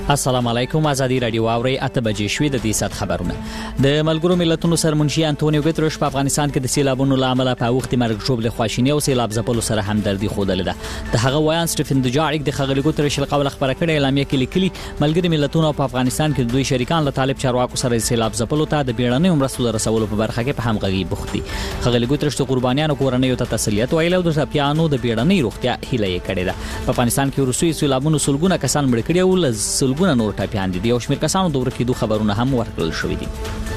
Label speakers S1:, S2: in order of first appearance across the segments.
S1: السلام علیکم. ازادي رادیو اوري اته بجې شوې د دې سات خبرونه. د ملګرو ملتونو سرمنشي انټونیو ګوتریش په افغانستان کې د سیلابونو لامل په وخت مرګ ژوبل خواشینی او سیلاب ځپلو سره همدردي خوده ده. د هغه وایان سټیفن دوجاریک د خغلی ګوتریش قبل خبره کړې اعلامیه کې لیکلي ملګري ملتونو په افغانستان کې دوی شریکان له طالب چارواکو سره سیلاب ځپلو ته د بیړنۍ مرستو رسولو په برخه کې په همغږي بوخت دي. خغلی ګوتریش د قربانیانو کورنیو ته تسلیت ویلو د ټاپیانو د بیړنۍ روغتیا هیله یې کړې ده. په افغانستان کې روسي سیلابونو سلګونه کسان مړ کړي او سلګونه نور ټاپیان دي او شمیر کسانو د ورکېدو خبرونه هم ورکړل شوې دي.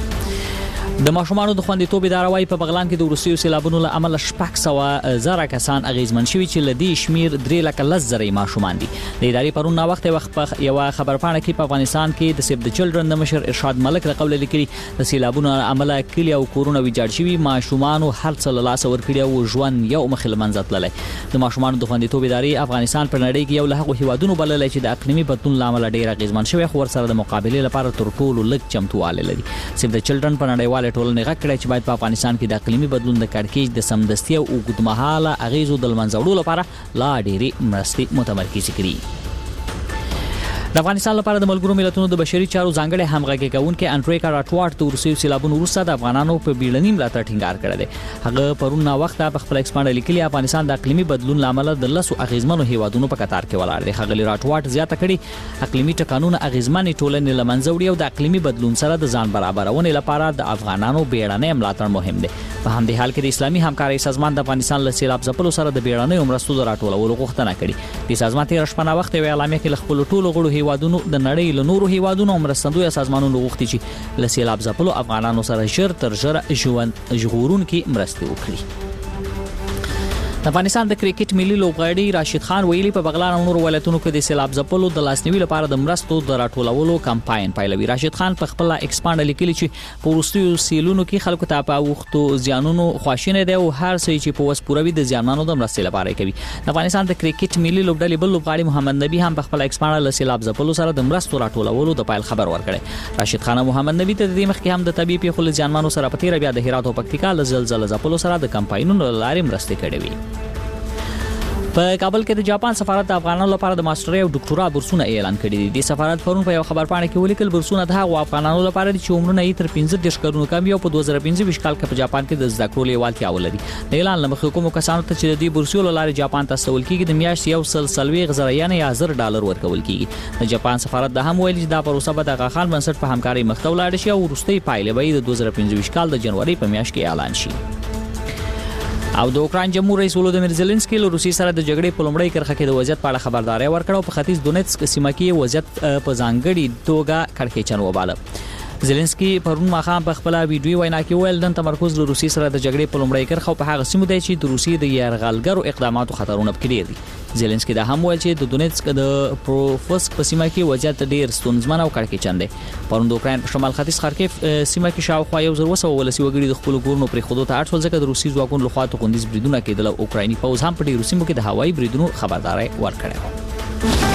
S1: د ماشومانو د خوندیتوب اداره وايي په بغلان کې د روسي سیلابونو له امله 600,000 کسان اغیزمن شوي چې لدی شمیر 3,00,000 ماشومان دي. د ادارې پرون نا وخت یو خبرپاڼه کې په افغانستان کې د سیف د چلډرن د مشر ارشاد ملک له قبل لیکلي د سیلابونو عمله کلی او کورونه ویجاړ شوي ماشومانو هر څه له لاس ورکړي او ژوند یو مخل منځ تللی. د ماشومانو د خوندیتوب ادارې افغانستان په نړۍ کې یو له هغو هیوادونو بللی چې د اقلیمي بدلون لامل ډیر اغیزمن شوی خو ورسره د مقابلې لپاره تر ټولو لږ چمتوالی لري. سیف د چلډرن په نړیواله ټولنې غږ کړی چې باید په افغانستان کې د اقلیمي بدلون د کړکېچ د سمدستي او اوږدمهاله اغیزو د له منځه وړلو لپاره لا ډېرې مرستې متمرکزې کړي. د افغانستان لپاره د ملګرو ملتونو د بشري چارو ځانګړي همغږي کوونکي انډریکا راټوارټ د روسي سیلابونو وروسته د افغانانو په بیړني ملاتړ ټینګار کړی دی. هغه پرون نا وخت په خپل ایکسپانډ لیکلي افغانستان د اقلیمي بدلون لامل د لسو اغیزمنو هیوادونو په قطار کې ولاړ دی. هغه راټوارټ زیاته کړي اقلیمي ټکانونه اغیزمنې ټولنې له منځه وړي او د اقلیمي بدلون سره د ځان برابرونې لپاره د افغانانو بیړني ملاتړ مهم دی. په همدې حال کې د اسلامي همکارۍ سازمان د افغانستان له سیلاب ځپلو سره د بیړنۍ مرستو د راټولولو غوښتنه کړې. د سازمان تیر شپه نا وخت یو اعلامیه کې خپل ټولو غړو هیوادونو د نړۍ له نورو هیوادونو مرستندوی سازمانونو غوښتي چې له سیلاب ځپلو افغانانو سره ژر تر ژره ژغورونکي مرستې وکړي. د افغانستان د کرکټ ملي لوبغاړي راشد خان ویلي په بغلان او نورو ولایتونو کې د سیلاب ځپلو د لاسنیوي لپاره د مرستو د راټولولو کمپاین پیلوي. راشد خان په خپل ایکسپانډ لیکلي چې په وروستیو سیلونو کې خلکو ته په وختو زیانونو خواشینه دي او هر څه چې په وس پوروي د زیانمنو د مرستې لپاره کوي. د افغانستان د کرکټ ملي لوبډلې بل لوبغاړي محمد نبی هم په خپل ایکسپانډ له سیلاب ځپلو سره د مرستو راټولولو د پایل خبر ورکړي. راشد خان محمد نبی ته د دې مخکې هم د طبيعي پیښو زیانمنو سره په تیر بیا د هرات او پکتیکا له زلزلې ځپلو سره د کمپاینونو لارې مرستې کړې وي. په کابل کې د جاپان سفارت د افغانانو لپاره د ماسترۍ او ډاکټورا بورسونه اعلان کړي دي. د سفارت پرون په یو خبرپاڼه کې ولیکل بورسونه د هغو افغانانو لپاره چې عمرونه یې تر 15 کلونو کم وي او په 2015 کال کې په جاپان کې د زده کړو لیوالتیا ولري. د اعلان لمخې کومو کسانو ته چې د دې بورسونو لپاره جاپان ته استول کېږي د میاشتې 140,000 یا $1000 ورکول کېږي. د جاپان سفارت د هم ویلي چې دا پروسه به د غاخان بنسټ په همکارۍ مخته ولاړ شي او وروستۍ پایلې به د 2015 کال د جنوري په میاشت کې اعلان شي. او د اوکراین جمهور رئیس ولودیمیر زيلنسکي له روسي سره د جګړې په لومړۍ کرخه کې د وضعیت په اړه خبرداري ورکړه او په ختیځ دونیتسک سیمه کې وضعیت په ځانګړي توګه کړکېچن وباله. زيلنسکي پرون ماخام په خپل ویډیو وینا کې ویل د تمرکز له روسي سره د جګړې په لومړۍ کرخه په هغه سیمه دی چې د روسي د یرغلګرو اقداماتو خطرونه پکې دي. زيلنسکي دا هم ویل چې د دونیتسک د پروفسک په سیمه کې وضعیت ډیر ستونزمن او کړکېچن دی. پرون د اوکراین په شمال ختیځ خارکیف سیمه کې شاوخوا 1,200 ولسی وګړي د خپل کورونو پرې خودو ته اړ شول ځکه د روسي ځواکونو لخوا توغندیز بریدونه کېدل او اوکرایني پوځ هم په ډیرو سیمو کې د هوایي بریدونو خبرداري ورکړه.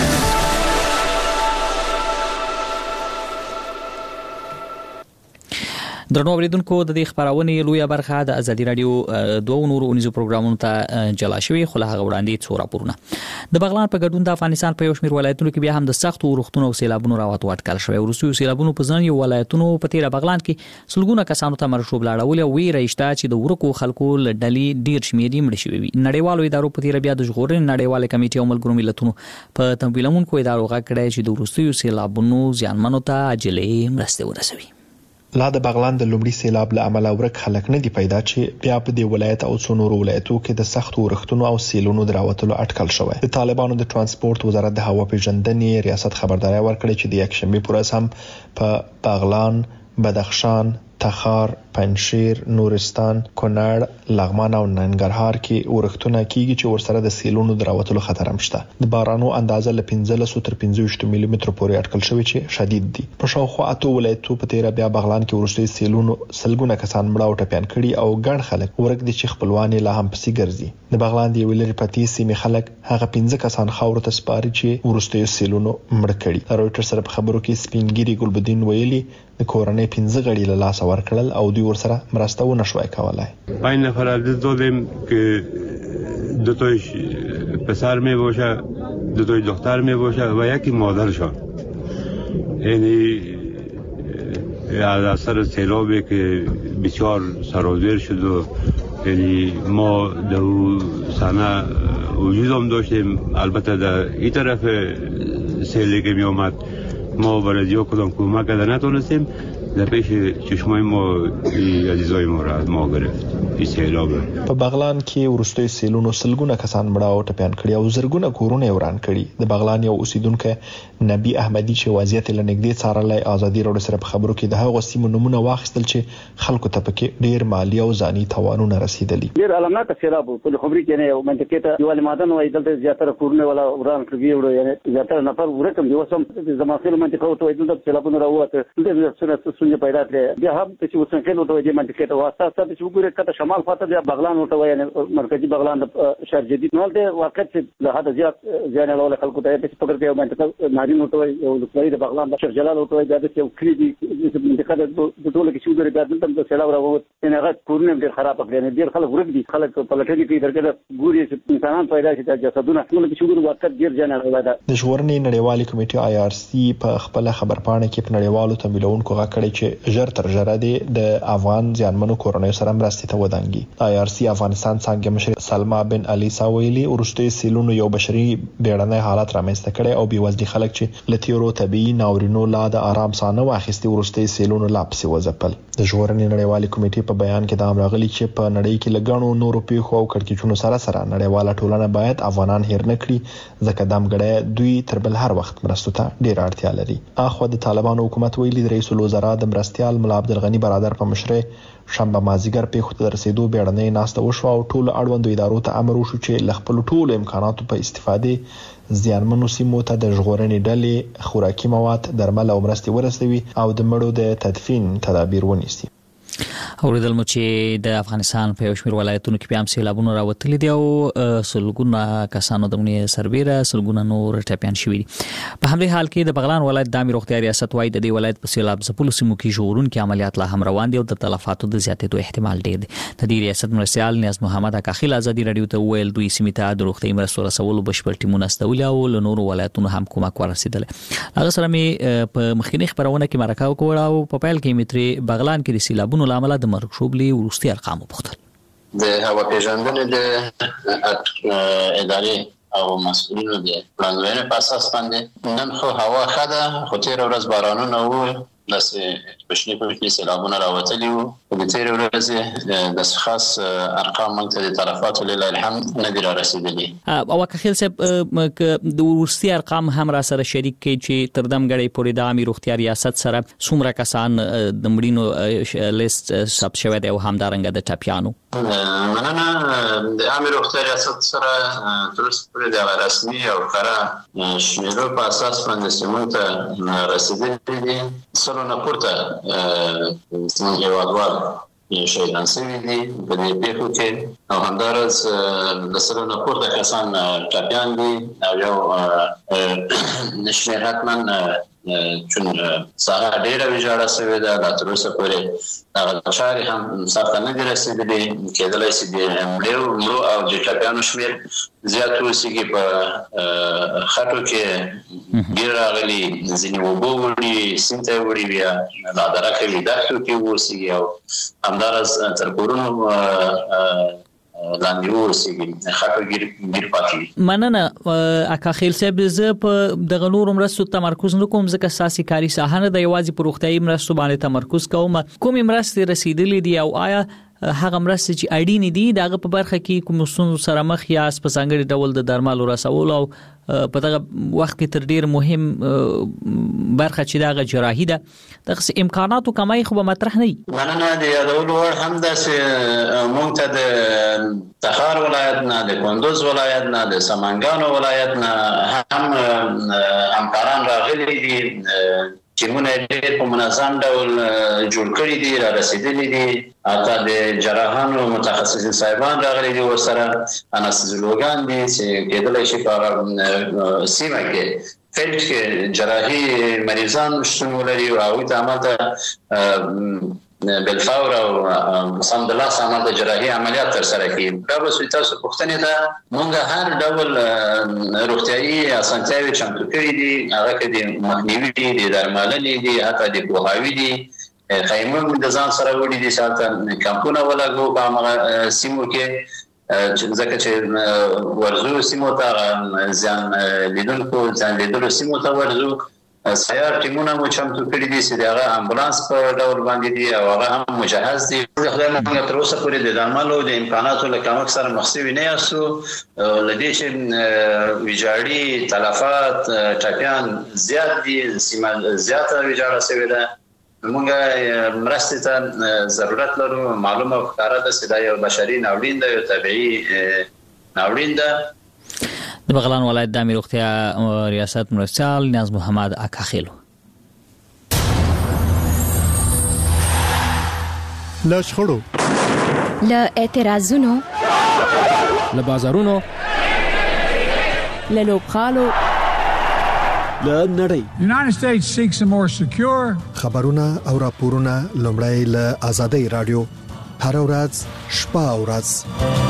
S1: درنو اوریدونکو د دې خبرونه لویه برخه د ازادي رادیو دوه نورو اونیزو پروګرامونو ته جلا شوی خو له هغه وړاندې څو راپورونه. د بغلان په ګډون د افغانستان په یو شمېر ولایتونو کې بیا هم د سختو اورښتونو او سیلابونو راوتو اټکل شوی. روسي سیلابونو په ځینو ولایتونو په تیر بغلان کې سلګونه کسانو ته مرشوب لاړول او ویره شته چې د ورکو خلکو ډلې ډیر شمېر مړ شوی وي. نړیوالو ادارو په تیر بیا د ژغورنې نړیواله کمیټې او ملګرو ملتونو په تمویلونکو ادارو غږ کړی چې د روسي سیلابونو زیانمنو ته عاجله مرستې ورسوي.
S2: لا د بغلان د لومړي سیلاب له امله ورک خلک نه دی پیدا چې بیا په دې ولایت او څو نورو ولایتو کې د سختو ورښتونو او سیلونو دراوتلو اټکل شوی. د طالبانو د ترانسپورت وزارت د هوا پیژندنې ریاست خبرداري ورکړه چې د یکشنبه پر ورځ هم په بغلان، بدخشان، تخار، پنجشیر، نورستان، کونړ، لغمان او ننګرهار کې ورښتونه کیږي چې ورسره د سیلونو دراوتلو خطر هم شته. د بارانو اندازه له 15 تر 25 ملي متر پورې اټکل شوی چې شدید دي. په شاوخوا اته ولایتو په تیر بیا بغلان کې ورسته سیلونو سلګونه کسان مړه او ټپيان کړي او ګڼ خلک ورک دي چې خپلوان لا هم پسې ګرځي. د بغلان دی ویلر پتی سیمه خلک هغه 15 کسان خاور ته سپاري چې ورسته سیلونو مړ کړي. رويټر سره په خبرو کې سپینګيري ګلبدین ویلي د کورنۍ 15 غړي له لاس ورکړل او دوی ورسره مرسته و نشوای کولای.
S3: پنج نفر عزیز دادیم که دوتایش پسر می باشه، دوتای دختر می باشه و یکی مادرشان. یعنی از اثر سیلابی که بسیار سرازیر شد و یعنی ما در سنه وجود هم داشتیم. البته در این طرف سیلی که می آمد ما بلدی‌ها کدام کمک کرده نتونستیم. در پیش چشمای ما عزیزای ما را ما گرفت این سیلاب.
S2: په بغلان کې ورستوي سیلونو سلګونه کسان مړه او ټپيان کړي او زرګونه کورونه وران کړي. د بغلان یو اوسیدونکو نبی احمدی چې وضعیت لنګدې څارلای ازادي راډیو سره په خبرو کې د هغو سیمو نمونه واخیستل چې خلکو ته پکې ډیر مالی او ځاني تاوانونه رسیدلي.
S4: ډیر علامات سیلاب په خبري کې نه یو منطقه ته یو لمادن وای دلته زیاتره کورونه ولا وران کړي وړو یعنی زیاتره نفر ورکم دی وسم زماسل منطقه ته دلته سیلابونه راوته دلته څه پیدا کړي بیا هم چې وسنکل وته دې منطقه ته واسطه ست چې وګوره کته شمال خواته بیا بغلان وته وای مرکزی بغلان شهر جدید نو ته واقعیت له حد زیات ځان له خلکو ته چې پکړ کې منطقه نارین وته یو لکړی د بغلان شهر جلال وته بیا د یو کلی دی منطقه د ټوله کې چې وګوره بیا دلته سیلاب راووت نه هغه کورونه ډیر خراب کړي ډیر خلک ورګ دي خلک په لټه کې درګه ګوري چې انسانان پیدا شي د جسدونه ټول کې چې وګوره واقعیت ډیر ځان راوړل. د ژغورنې نړیوالې کمیټې IRC په خپل خبرپاڼه کې په نړیوالو تمویلونکو غاکړي چې ژر تر ژره د افغان ځانمنو کورنۍ سره مرستې ته ودانګي. IRC افغانستان څنګه مشر سلما بن علي ساویلی ورستوي سیلونو یو بشري بیړنۍ حالت رامنځته کړي او بيوزلي خلک چې لتیرو طبي ناورینو لا د آرام سانه واخیستي ورستوي سیلونو لاپسي وځپل. د ژغورنې نړیوالې کمیټې په بیان کې دا راغلي چې په نړۍ کې لګڼو نورو پیښو او کړکېچونو سره نړیواله ټولنه باید افغانان هیر نه کړي ځکه دامګړی دوی تر بل هر وخت مرستو ته ډیر اړتیا لري. اخو د طالبانو حکومت ویلي د رئیس الوزرا د مرستيال ملا عبدالغنی برادر په مشرۍ شنبه مازیګر پیښو ته رسیدو بیړنۍ ناسته وشو او ټول اړوندو ادارو ته امر وشو چې له خپل ټولو امکاناتو په استفادې زیانمنو سیمو ته د ژغورنې ډلې خوراکي مواد درمل او مرستې ورسوي او د مړو د تدفین تدابیر ونیسي.
S1: اوریدل مو چې د افغانستان په یو شمېر ولایتونو کې بیا هم سیلابونه راوتلي دي او سلګونه کسانو د مړینې سربیره سلګونه نور ټپیان شوي دي. په همدې حال کې د بغلان ولایت د امیر روغتیا ریاست وايي د دې ولایت په سیلاب ځپلو سیمو کې ژغورونکي عملیات لا هم روان دي او د تلفاتو د زیاتېدو احتمال ډېر دی. د دې ریاست مرستیال نیاز محمد اکاخیل ازادي راډیو ته ویل دوی سیمې ته د روغتي مرستو رسولو بشپړ ټیمونه استولي او له نورو ولایتونو هم کومک ورسېدل. هغه سره مې په مخکینی خبرونه کې مرکه وکړه او په پیل کې متري بغلان کې د سیلابونو لامل د مرګ شوبلي ورستي ارقام وپوښتل.
S5: د هوا پیژندنې د ادارې او مسؤلینو د پلانونو په اساس باندې نن خو هوا ښه ده خو تیر ورځ بارانونه وو داسې بشنې سیلابونه راوتلي وو د تیر ورځې د خاص ارقام موږ ته د تلفاتو لله الحمد نه دي رسیدلي.
S1: او اکاخیل صاحب د ورستي ارقام هم را سره شریک کړي چې تر دمګړی پورې د امیر روغتیا ریاست سره څومره کسان د مړینو لیست ثبت شوی دی او همدارنګه د ټپیانو.
S5: مننه. د امیر روغتیا ریاست سره تر اوسه پورې د رسمي او ښکاره شمیرو په اساس باندې موږ ته رسیدلي دي سلونه پورته زموږ هیوادوال شهیدان شوي دي په دې پیښو کې او همداراز د سلونه پورته کسان ټپیان دي او یو شمېر حتما چون ساحه ډېره ویجاړه شوې ده لا تر اوسه پورې هغه چارې هم سرته نه دي رسېدلي کېدلی شي د مړو او د ټپیانو شمېر زیات اوسېږي په خټو کې ډېر راغلي ځینې اوبه وړي سیند ته وړي بیا لا درکه وي دښتو کې اوسېږي او همداراز تر کورونو لاندې اوسېږي خټو ګیر پاتې.
S1: مننه اکاخیل صاحب زه په دغه نورو مرستو تمرکز نکوم ځکه ساسي کاري ساحه نه د یوازې په روغتیايي مرستو باندې تمرکز کوم. کومې مرستې رسیدلې دي او آیا هغه مرستې چې اړینې دي دغه په برخه کې کوم ستونزو سره مخ یاست په ځانګړي ډول د درملو رسول او په دغه وخت کې تر ډیر مهم برخه چې دغه جراحي ده دغه امکاناتو کمای خو به مطرح نه وي.
S5: مننه. د یادولو وړ هم داسې موږ ته د تخار ولایت نه د کندوز ولایت نه د سمنګانو ولایت نه هم همکاران راغلي دي ټیمونه ډېر په منظم ډول جوړ کړي دي را رسیدلي دي حتی د جراحانو متخصصین صاحبان راغلي دي ورسره انستیزیولوګان دي چې کېدلی شي په سیمه کې فیلډ کې جراحي مریضان شتون ولري او هغوی ته همالته بالفور او سم د لاس عمل د جراحي عملیات تر سره کړي. دا به تاسو پوښتنه ده مونږ هر ډول روغتيایي اسانتیاوي چمتو کړې دي، هغه کې د مخنیوي دي، د درملنې دي، حتی د پوهاوي دي، خیمه د ځان سره وړي دي، ساته کمپونه ولګو په هغه سیمو کې ځکه چې ورزو سیمو ته ځان لیدلو سیمو ته ورزو سیار ټیمونه مو چمتو کړي دي چې هغه امبولانس په ډول باندې دي او هغه هم مجهز دي. خدای مونږ تر اوسه پورې د درملو د امکاناتو له کمښت سره مخ شوي نه یاستو. لدې چې ویجاړي تلفات ټاپیان زیات دي، سیمه زیاته ویجاړه شوې ده، مونږ مرستې ته ضرورت لرو. معلومه ښکاره ده چې دا یو بشري ناورین ده، یو طبیعي ناورین ده.
S1: د بغلان ولایت د امیر روغتیا ریاست مرستیال نیاز محمد اکاخیلو
S6: له شخړو،
S7: له اعتراضونو،
S6: له بازارونو،
S7: له لوبغالو،
S6: له نړۍ.
S8: United States seeks a more secure
S6: خبرونه او راپورونه لومړی له آزادۍ رادیو هر ورځ شپه او ورځ.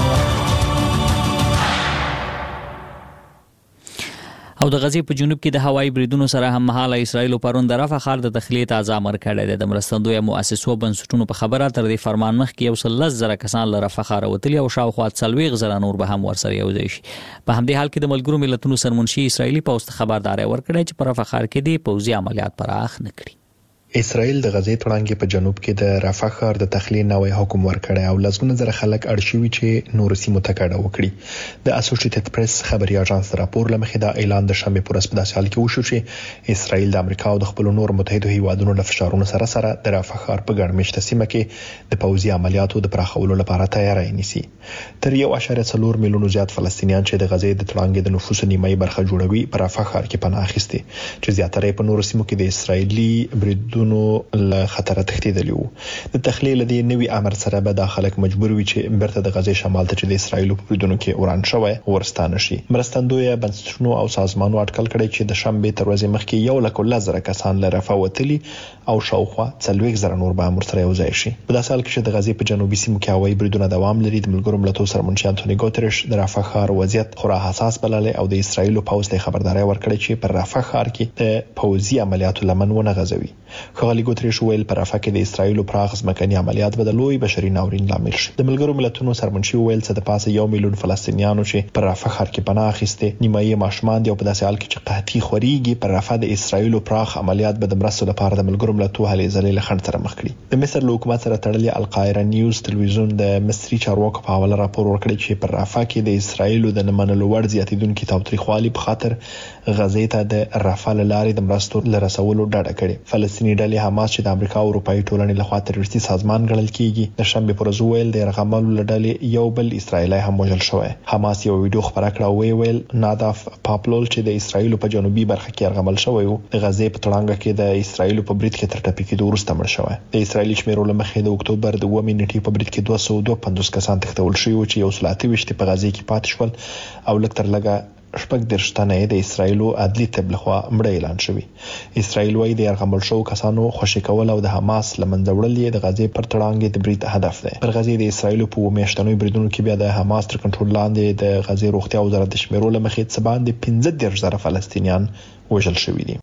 S1: او د غزې په جنوب کې د هوایي بریدونو سره هم مهاله اسرائیل پرون د رفح ښار د تخلیه تازه امر کړی دی. د مرستندوی مؤسسو بنسټونو په خبره تر دې فرمان مخکې یو 13,000 کسان له رفح ښار وتلي او شاوخوا 40,000 نور به هم ورسره یوځای شي. په همدې حال کې د ملګرو ملتونو سرمنشي اسرائیلي پوځ ته خبرداري ورکړې چې په رفح ښار کې د پوځي عملیات پراخ نه کړي.
S2: اسرائیل د غزې تړانګې په جنوب کې د رفح ښار د تخلیه نوې حکم ورکړی او لږونه زره خلک اړشوي چې نور سیمو ته کډه وکړي. د اسوسییټډ پریس خبري اژانس راپور لمخې دا اعلان د شنبه پر ورځ په داسې حال کې وشو چې اسرائیل د امریکا او د خپل نور متحده هیوادونو له فشارونو سره د رفح ښار په ګڼمشته سیمه کې د پوځي عملیاتو د پراخولو لپاره تیاری نیسي. تر 1.4 میلیون زیات فلسطینیان چې د غزې د تړانګې د نفوس نیمه برخه جوړوي په رفح ښار کې پناه اخیستي چې زیاتره په نور سیمو کې د اسرائیلي بریدونو له خطر تښتیدلی وو. د تخلیه لدی نوی امر سره به د خلک مجبور وي چې برته د غزې شمال ته چې د اسرایل په بریدونو کې وران شوی ورستانه شي. مرستندوی بنسټونو او سازمانونو اټکل کړی چې د شنبه تر ورځې مخکې 1,000 کسان له رفح وتلي او شاوخوا 40,000 نور به مرسته یوځای شي. په داسې حال کې چې د غزې په جنوبي سیمو کې هوایي بریدونه دوام لري، د ملګرو ملتونو سرمنشي انټونی ګوتریش د رفح ښار وضعیت خورا حساس بللی او د اسرایل پوځ ته خبرداري ورکړې چې پر رفح ښار کې د پوځي عملیاتو لمن ونه غځوي. ښاغلي ګوتریش ویل پر رفح کې د اسرایل پراخ ځمکني عملیات به د لوی بشري ناورین لامل شي. د ملګرو ملتونو سرمنشي ویل چې د پاسه 1 میلیون فلسطینیانو چې پر رفح ښار کې پناه اخیسته نیمایي ماشومان دي او په داسې حال کې چې قحطي خوريږي پر رفح د اسرایل پراخ عملیات به د مرستو لپاره د ملګرو ملتونو هلې ځلې له خنډ سره مخ کړي. د مصر له حکومت سره تړلې القاهره نیوز تلویزیون د مصري چارواکو په حواله راپور ورکړی چې پر رفح کې د اسرایل د نمنلو ور زیاتیدونکو تاوتریخوالي په خاطر غزې ته د رفح لارې د مرستو لرسولو ډاډه کړي. فلسطیني ډلې حماس چې د امریکا او اروپאי ټولنې لخوا تروریستي سازمان ګڼل کیږي د شنبه پر ورځ ویل د رغملو لړلې یو بل اسرایلی هم وژل شوی. حماس یو ویډیو خبره کړه او ویل ناداف پاپلول چې د اسرایل په جنوبي برخه کې رغمل شوی او د غزې په تړانګه کې د اسرایل په برید کې تر ټپي کېدو وروسته مړ شوی. د اسرایلی شمیرو لمخې د اکتوبر د 2 نیټې په برید کې 252 کسان تښتول شوي چې یو سلاتی وشتي په غزې کې پاتې شول او لکتر لګه شپږ درشتنه د اسرایل عدلي طب لخوا مړ اعلان شوی. اسرایل وايي د يرغمل شو کسانو خوشی کول او د حماس لمنځوړل د غزې پر تړانګې د برید هدف دی. پر غزې د اسرایل په میاشتنوي بریدونو کې بیا د حماس تر کنټرول لاندې د غزې روغتیا وزارت د شمیرو لمخې څه باندې 15,000 فلسطینیان وژل شوي دي.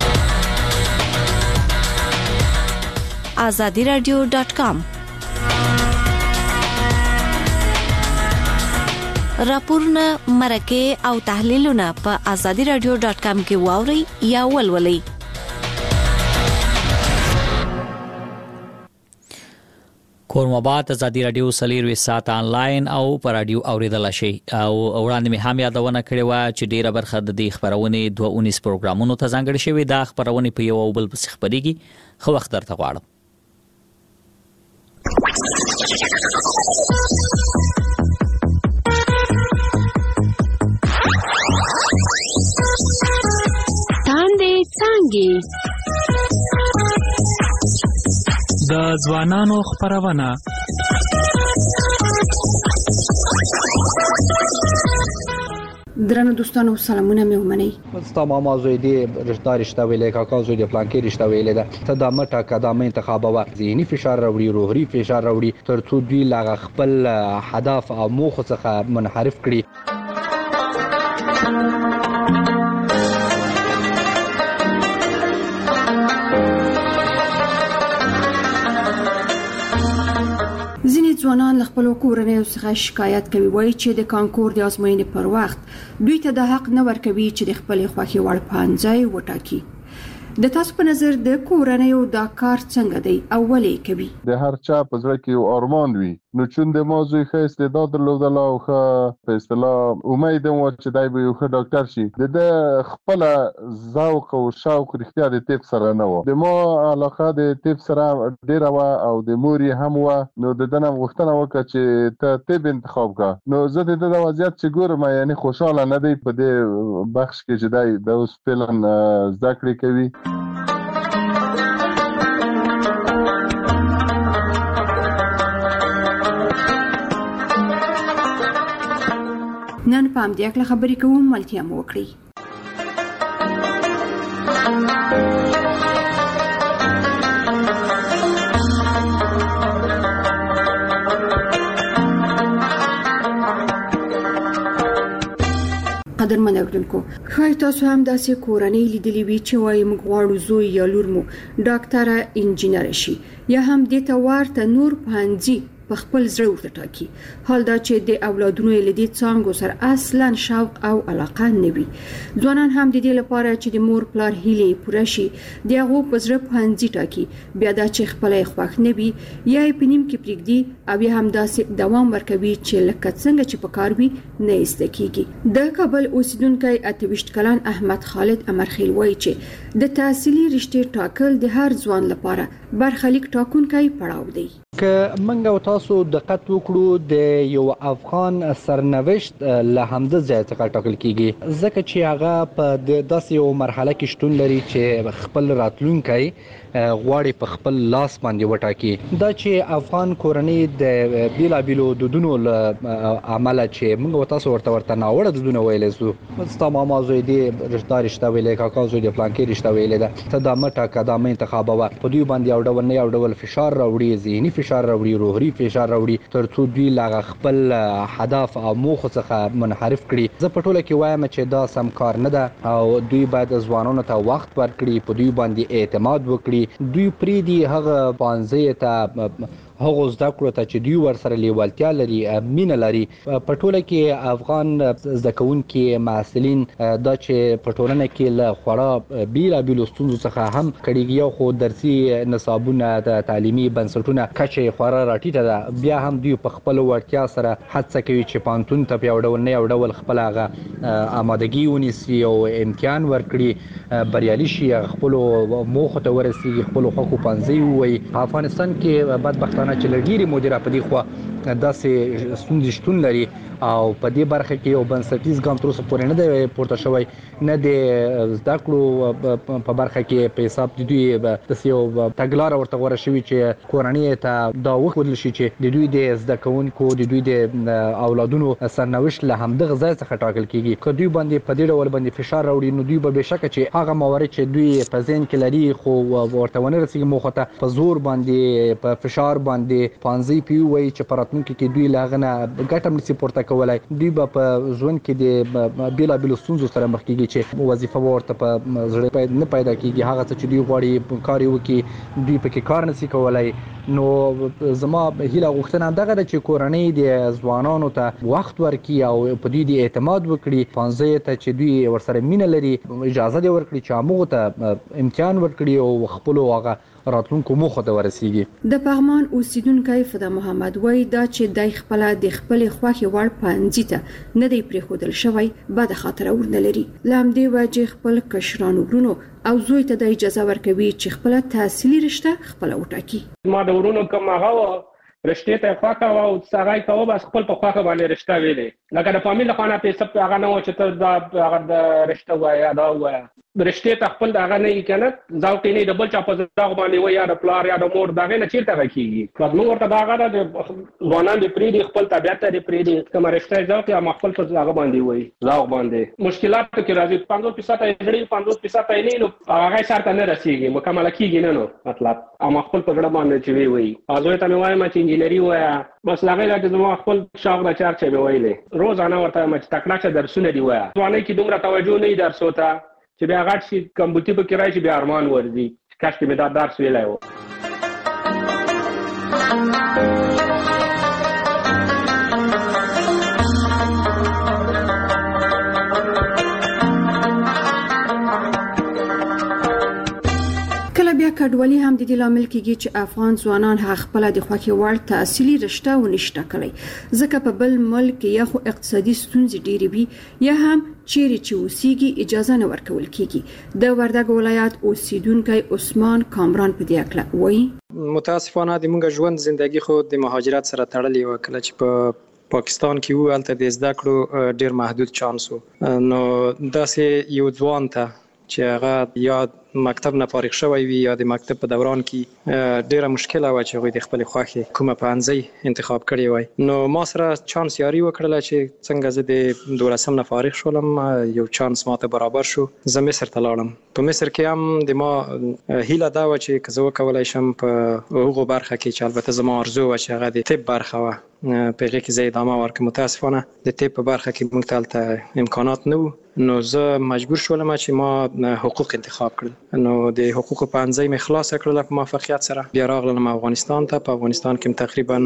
S7: azadiradio.com راپورونه مرکه او تحلیلونه په azadiradio.com کې واوري یا ولولئ.
S1: کورمبات ازادي رادیو سلیروي سات انلاین او پر رادیو اوریدل شي او وړاندې می هم یادونه کړې و چې ډیره برخه د دې خبرونه 219 پروګرامونو ته ځانګړي شوی. دا خبرونه په یو بل پس خبريږي خو وخت درته غواړم.
S9: د ځوانانو خبرونه
S10: درنو دوستانو سلامونه مې ومنئ.
S11: ستا ماما زوی دې رشته ویلې کاکا زوی دې پلان کې رشته ویلې ده ته دا مټه قدم انتخابوه ذهني فشار راوړي روحي فشار راوړي ترڅو دوی لا خپل هدف او موخه څخه منحرف کړي.
S10: ځوانان له خپل کورنۍ څخه شکایت کوي وایي چې د کانکور د ازموینې پر وخت دوی ته د حق نه ورکوي چې د خپل خوښي وړ پانځای وټاکي. د تاسو په نظر د کورنۍ او دا کار څنګه دی او ولې کوي؟
S12: د هر چا په زړه کې یو ارمان وي نو چون د موضوع ښه استعداد درلودل او ښه په اصطلاح امید هم چې دای به یو ښه ډاکټر شي د خپل ذوق او شوق رښتیا د طب سره نه و د ما علاقه د طب سره ډیره و او د موري هم و نو د دنه غوښتنه وکړه چې ته طب انتخاب کا نو زه د وضعیت چې ګورم یعنی خوشاله نه دی په دې بخش کې چې دای د اوس فعلا زده کړې کوي.
S10: نن په همدې اړه خبرې کوم ملتیا مو وکړي. قدرمن اوریدونکو خای تاسو هم داسې کورنۍ لیدلې وي چې وايي موږ غواړو زوی یا لور مو ډاکټر انجینر شي یا هم د توارته نور پانځي په خپل زړه ورته ټاکي. حال دا چې د اولادونو لیدي څنګه سره اصلا شوق او علاقه نه وي. ځوانان هم د دې لپاره چې د مور پلار هیلې پوره شي دغه په زړه پانځي ټاکي بیا دا چې خپل خوښ نه وي یا په نیم کې پریږدي او یا هم داسې دوام ورکوي چې لکه څنګه چې په کار وي نه استکیږي. د کابل اوسیدونکو 28 کلن احمد خالد امرخیل وایي چې د تحصیلي رشتې ټاکل د هر ځوان لپاره برخلیک ټاکونکی پړاو دی.
S11: که منګه تاسو دقت وکړو د یو افغان سرنوشت له همده ځای څخه ټاکل کیږي ځکه چې هغه په داسې یو مرحله کې شتون لري چې خپل راتلونکی غواړي په خپل لاس باندې وټاکي. دا چې افغان کورنۍ د بیلابیلو دودونو عمله چې موږ تاسو ورته ناوړه دودونه ویلې سو ستا ماما زوی دې رشته ویلې کاکا زوی دې پلان کې رشته ویلې ده ته دا مټه قدم انتخابوه په دوی باندې یو ډول نه یو ډول فشار راوړي ذهني فشار راوړي روحي فشار راوړي ترڅو دوی لا خپل هدف او موخه څخه منحرف کړي. زه په ټوله کې وایم چې دا سم کار نه ده او دوی باید ځوانانو ته وخت ورکړي په دوی باندې اعتماد وکړي دوی پریدي هغه پانځه ته هغه زده کړو ته چې دوی ورسره لیوالتیا لري مینه لري. په ټوله کې افغان زده کوونکي محصلین دا چې په ټولنه کې له خورا بیلابیلو ستونزو څخه هم کړيږي خو درسي نصابونه د تعلیمي بنسټونه کچې خورا راټیټه ده بیا هم دوی په خپل وړتیا سره هڅه کوي چې پانتون ته یو ډول نه یو ډول خپل هغه آمادګي ونیسي او امتحان ورکړي بریالي شي خپل موخه ته ورسیږي خپل حقوق پنځي وي. په افغانستان کې بدبختانه چې لګيري مدیره په دې خو داسې ستونزې شتون لري او په دې برخه کې یو بنسټیز ګام تر اوسه پورې نه دی پورته شوی نه د زده کړو په برخه کې په حساب د دوی د یو تګلار ورته غوړه شوی چې کورنۍ ته دا وښودل شي چې د دوی د زده کوونکو د دوی د اولادونو سرنوشت له همدغه ځای څخه ټاکل کیږي. که دوی باندې په دې ډول باندې فشار راوړي نو دوی به بشکه چې هغه موارد چې دوی په ذهن کې لري خو ورته ونه رسیږي موخه ته په زور باندې په فشار باندې پانځي پیوي چې پراتونکو کې دوی لاغنه ګټم نسی پورته کولای دوی په ژوند کې د بیلابیلو ستونزو سره مخ کیږي چې وظیفه ورته په زړه نه پیدا کیږي هغه څه چې دوی غواړي کار یو کې دوی پکې کار نسی کولای. نو زما هیله غوښتنه دغه د چې کورنۍ د ځوانانو ته وخت ورکړي او په دوی د اعتماد وکړي پانځه ته چې دوی ورسره مینه لري اجازه دی ورکړي چې هغه ته امتحان ورکړي او خپل هغه راتلونکو موخه ته ورسیږي.
S10: د پغمان اوسیدونکو فدا محمد وای دا چې دای خپل د خپل خوخي وړ پنځه ته نه دی پریخودل شوی بد خاطر ورنه لري لام دی واجه خپل کشرانو ورونو او زوی ته د اجازه ورکوي چې خپل تحصیلي رشته خپل وټاکي.
S13: ما د ورونو کوم هغه رشته ته خواکه او سړی کوه بس خپل په خواکه باندې رشته ویلې لکه د فامیل خانه په سب هغه نه و چې ته دا هغه د رشته وای دا وای رشتې ته خپل دغه نه کنه ځاو کې نه ډبل چا په ځاو باندې وای یا د پلار یا د مور دغه نه چیرته راکېږي خو موږ ورته دغه د ځوانان د پری خپل طبيعت ته پری کوم رشتې ځاو کې خپل په ځاو باندې وای ځاو باندې مشکلات کې راځي 50% یې جوړي 50% یې نه نو هغه شرط نه رسیږي مکمل کیږي نه نو مطلب اما خپل په ګډه باندې چې وی ازوي ته وایم چې انجینری وایا بس لاغه د زما خپل شاغ د چارچې به ویلې روزانه ورته مچ تکړه چې درسونه دی وایا ځواني کې دومره توجه نه درسو ته چې بیا غټ شي کمپیوټر په کې راشي بیا ارمان ورځي کاش کې به دا درس ویلای و
S10: بیا کډوالي هم د دې لامل کېږي چې افغان ځوانان هغه خپل د خوښي وړ تحصیلي رشته ونشته کړی ځکه په بل ملک یا خو اقتصادي ستونزې ډېرې وي یا هم چیرې چې اوسېږي اجازه نه ورکول کېږي د وردګ ولایت اوسیدونکی عثمان کامران په دې اړه وایي
S14: متاسفانه د موږ ژوند زندگی خو د مهاجرت سره تړلې و کله چې په پاکستان کې وو البته د زده کړو ډېر محدود چانس وو نو داسې یو ځوان ته چې هغه یا مکتب نه فارغ شوی وي یا د مکتب په دوران کې ډیره مشکله و چې غوډه خپل خوخه کومه پانځي انتخاب کړی وای نو ما سره چانس یاري وکړل چې څنګه زه د 12 نه فارغ شولم یو چانس ماته برابر شو زه مصر ته لاړم په مصر کې هم د ما هیله دا و چې کزو کولای شم په هغه برخه کې چې البته زما ارزو و چې هغه د طب برخه و په هغه کې زه ادامه ورکړم متاسفانه د طب په برخه کې موږ ته امکانات نه وو نو زه مجبور شولم چې ما حقوق انتخاب کړل نو د حقوق پانځي مې خلاص کړل په موافقت سره بیا راغلم افغانستان ته په افغانستان کې تقریبا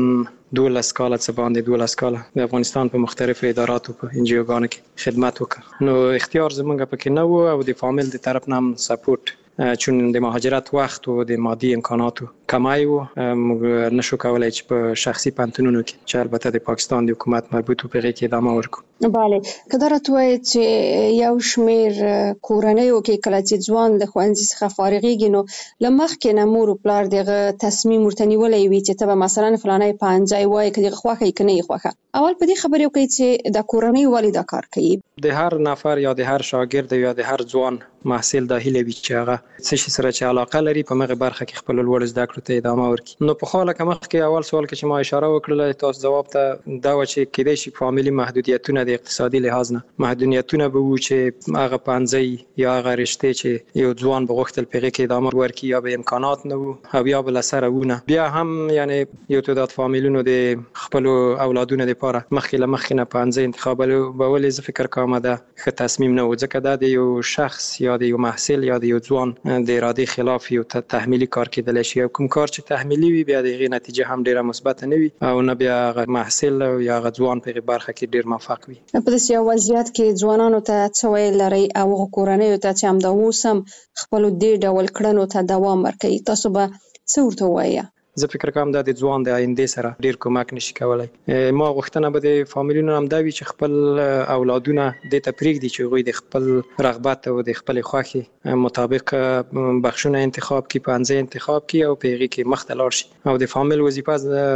S14: 12 کال څه باندې 12 کال د افغانستان په مختلفو اداراتو په انجیوګانو کې خدمت وکړ نو اختیار زمونږ پکې نه وو او د فامیل د طرف نه هم سپورټ چون د مهاجرت وخت او د مادي امکاناتو کمای وو موږ نشو کولای چې په شخصي پانتونونو کې چې البته د پاکستان د حکومت مربوط په غي کې ادامه ورکړو
S15: bale کدارت وای چې یو شمیر کورنۍ او کې کله چې ځوان د خوانځي څخه فارغيږي نو لمخ کې نمور پلار دغه تصمیم ورتنیولې وي چې ته مثلا فلانه پانځای وای کله خوخه کني خوخه اول په دې خبرې وکړي چې د کورنۍ والد کار کوي
S14: د هر نفر یا د هر شاګرد یا د هر ځوان محصل د هیله وی چې هغه څه شي سره چې علاقه لري په مغه برخه کې خپل لوړ زده کړو ته ادامه ورکړي نو په خاله کومه کې اول سوال کې چې ما اشاره وکړله تاسو جواب ته دا و چې کېدای شي فامیلی محدودیتونه د اقتصادي لحاظ نه محدودیتونه به وو چې هغه پانځي یا هغه رشته چې یو ځوان بغوښتل پیغه کې ادامه ورکړي یا به امکانات نه وو او یا بل سره ونه بیا هم یعنی یو تعداد فامیلونو د خپل اولادونو لپاره مخکې مخکنه پانځي انتخابول به ولې ز فکر کوم دا ښه تصمیم نه و ځکه دا د یو شخص یا د یو محصل یا د یو ځوان د اراده خلاف یو تحمیلی کار کېدل شي کوم کار چې تحمیلی وي بیا دغه نتیجه هم ډیره مثبت نه وي او نه بیا محصل یا ځوان په برخه کې ډیر موفق وي
S15: په دې وضعیت کې ځوانانو ته څه ویل لري او کورنۍ ته چې هم دا وسم خپل دې ډول کړنو ته دوام ورکړي تاسو به څه ورته وایي
S14: زه فکر کوم دا د ځوان د آینده سره ډیر کومک نشي کولای ما غوښتنه به د فامیلونو هم دا وی چې خپل اولادونه د تپریک دي چې غوي د خپل رغبت او د خپل خوښي مطابق بخښونه انتخاب کی پانځه انتخاب کی او پیغي کې مختلف شي او د فامیل وظیفه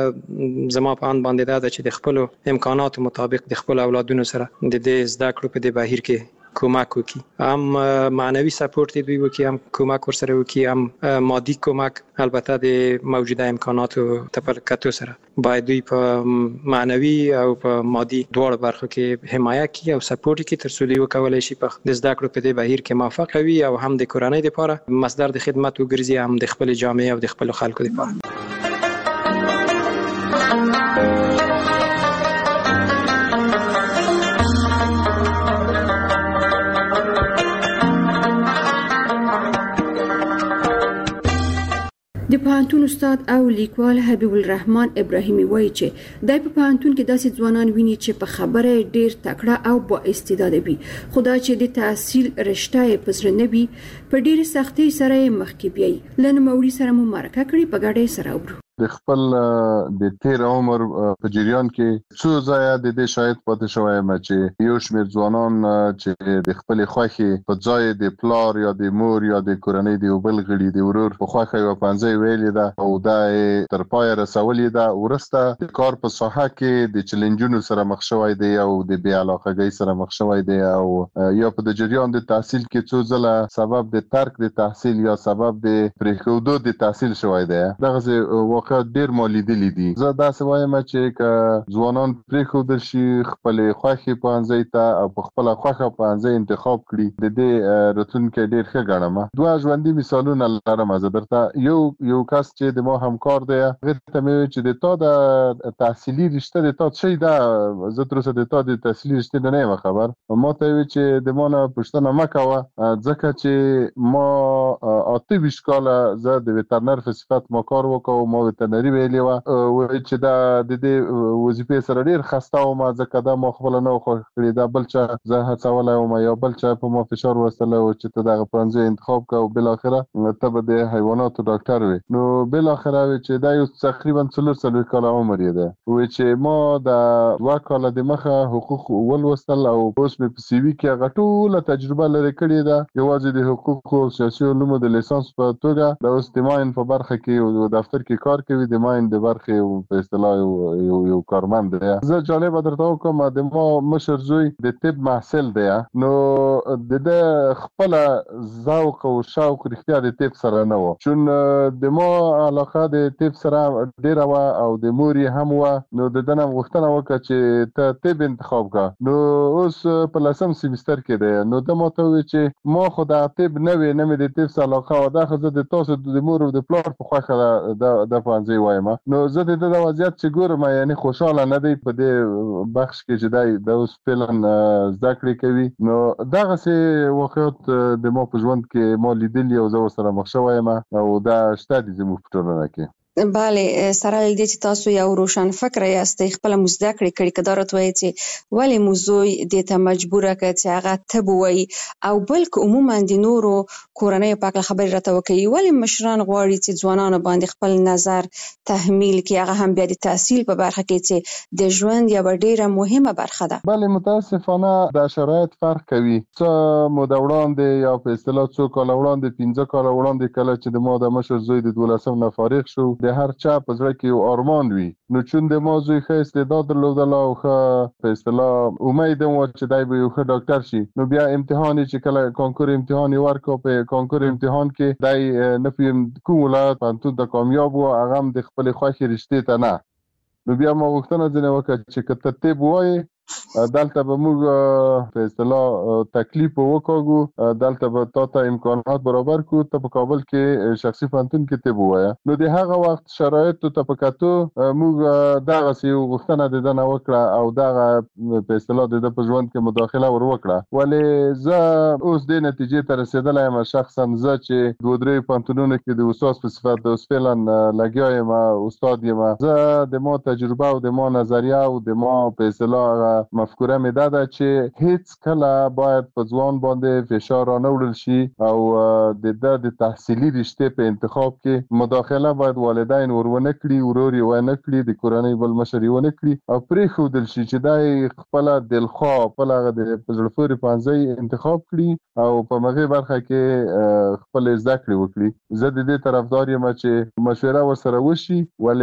S14: زما په ان باندې دا چې د خپل امکانات مطابق د خپل اولادونو سره د دې زده کړو په بهیر کې کومک وکي هم معنوي سپورت دوی وکي هم کومک ورسره وکي هم مادي کومک البته د موجوده امکاناتو تفکر سره باید دوی په معنوي او په مادي دواړو برخو کې حمایت کوي او سپورت کوي تر څو دوی وکولای شي په د زده کړو په دې بهیر کې موفق وي او هم د کورنۍ لپاره مصدر د خدمت وګرځي هم د خپل جامعه او د خپل خلکو لپاره
S10: د پوهنتون استاد او لیکوال حبیب الرحمن ابراهیمي وایي چې د پوهنتون کې داسې ځوانان ویني چې په خبره ډیر تکړه او با استعداد وي خدای چې د تحصیل رشته په سر نه وي په ډیر سختۍ سره مخ کې بیاي لنه موري سره مو مرکه کړی په ګډه سره وبرو
S12: د خپل د تیر عمر په جریان کې څو ځای د دې شاهد پاتې شوی یم چې یو شمېر ځوانان چې د خپل خوښي په ځای د پلار یا د مور یا د کورنۍ د بل غړي د ورور په خوښه یو پنځه ویلې ده او دا تر پای رسولې ده ورسته د کار په ساحه کې د چیلنجونو سره مخ شوی دی او د بې علاقګۍ سره مخ شوی دی او یا په د جریان د تحصیل کې څو ځله سبب د ترک د تحصیل یا سبب د پریښودو د تحصیل شوی دی. دغه واقع ډیر مالیدلی دي. زه داسې وایم چې ځوانان پریښودل شي خپل خوښي پوهنځي ته او په خپل خوښه پوهنځي انتخاب کړي د دې راتلونکي ډیر ښه ګڼم. دوه ژوندۍ مثالونه لرم. زه درته یو کس چې د ما همکار دی غیر ته مې چې د تا د تحصیلي رشته د تا څه ده زه تر اوسه د تا د تحصیلي رشته نه یم خبر. ما ته وی چې د ما نه پوښتنه مکوه ځکه چې ما 28 کاله زه د وترنر په صفت ما کار وکړم. ما وترنري ویلې و چې دا د دې وظیفې سره ډیر خسته وم ځکه دا ما خپل نه خوښ کړی دا بل چا زه هڅولی وم یا بل چا په ما فشار وستلی و چې ته دغه پوهنځی انتخاب کړه او بالاخره ته به د حیواناتو ډاکټر وي. نو بالاخره وی چې دا یو تقریبا 4 کاله عمر یې ده. وی چې ما د 2 کاله د مخه حقوق ولوستل او اوس مې په سی وي کې هغه ټوله تجربه لري کړې ده یوازې د حقوقو او سیاسي علومو د لیسانس په توګه د اوس د ماین په برخه کې او دفتر کې کار کوي. د ماین د برخې په اصطلاح یو کارمند دی. زه جالب درته وکم د ما مشر زوی د طب محصل دی. نو د خپل ذوق او شوق رښتیا د طب سره نه و چون د ما علاقه د طب سره ډیره و او د موري هم و. نو د دنه غوښتنه وکړه چې ته طب انتخاب کړه. نو اوس په لسم سیمستر کې دی. نو د ما ته وی چې ما خو د طب نه وی نه مې د طب سره علاقه و دا خو زه د تاسو د مور او د پلار په خوښه د پوهنځي وایم. نو زه د وضعیت چې ګورم یعنی خوشاله نه دی په دې بخش کې چې د اوس فعلا زده کړې کوي. نو دغسې واقعیت د ما په ژوند کې ما لیدلي او زه ورسره مخ شوی یم او دا شته دي زموږ په ټولنه کې.
S15: بله سره له دې چې تاسو یو روشن فکره یاستئ خپل مزده کړی کړي کدارت وایي چې ولې موضوع د ته مجبوره کړ چې هغه تب وایي او بلک عموما د نورو کورنۍ په اړه خبرې راته وکړي ولې مشران غواړي چې ځوانانو باندې خپل نظر تحمیل کړي هغه هم بیا د تحصیل په برخه کې چې د ژوند یوه ډیره مهمه برخه ده.
S12: بله متاسفانه دا شرایط فرق کوي. څه موده وړاندې یا په اصطلاح څو کاله وړاندې 15 کاله وړاندې کله چې د ما د مشر زوی د 12 نه فارغ شو د هر چا په زړه کې یو ارمان وي. نو چون د ما زوی ښه استعداد درلودل او ښه په اصطلاح امید و چې دی به یو ښه ډاکټر شي. نو بیا امتحان چې کله کانکور امتحان ورکړ په کانکور امتحان کې دی نه پوهېږم کوم ولایت پوهنتون ته کامیاب و هغه هم د خپلې خوښې رشتې ته نه. نو بیا ما غوښتنه ځینې وکړه چې که ته طب ووایې دلته به موږ په اصطلاح تکلیف وکاږو دلته به تا ته امکانات برابر کړو ته په کابل کې شخصي پوهنتون کې طب ووایه. نو د هغه وخت شرایطو ته په کتو موږ دغسې یو غوښتنه د ده نه وکړه او دغه په اصطلاح د ده په ژوند کې مداخله ور وکړه. ولې زه اوس دې نتیجې ته رسېدلی یم شخصا زه چې 2-3 پوهنتونونو کې د استاد په صفت د اوس فعلا لګیا یم استاد یم. زه د ما تجربه او د ما نظریه او د ما په اصطلاح مفکوره مې دا ده چې هیڅ کله باید په ځوان باندې فشار را نه وړل شي او د تحصیلي رشتې په انتخاب کې مداخله باید والدین ورونه کړي ورور یې ونه کړي د کورنۍ بل مشر یې ونه کړي او پرېښودل شي چې دا خپله دلخواه خپل هغه د په زړه پورې پوهنځی انتخاب کړي او په هغې برخه کې خپل زده کړې وکړي. زه د دې طرفدار یم چې مشوره ورسره وشي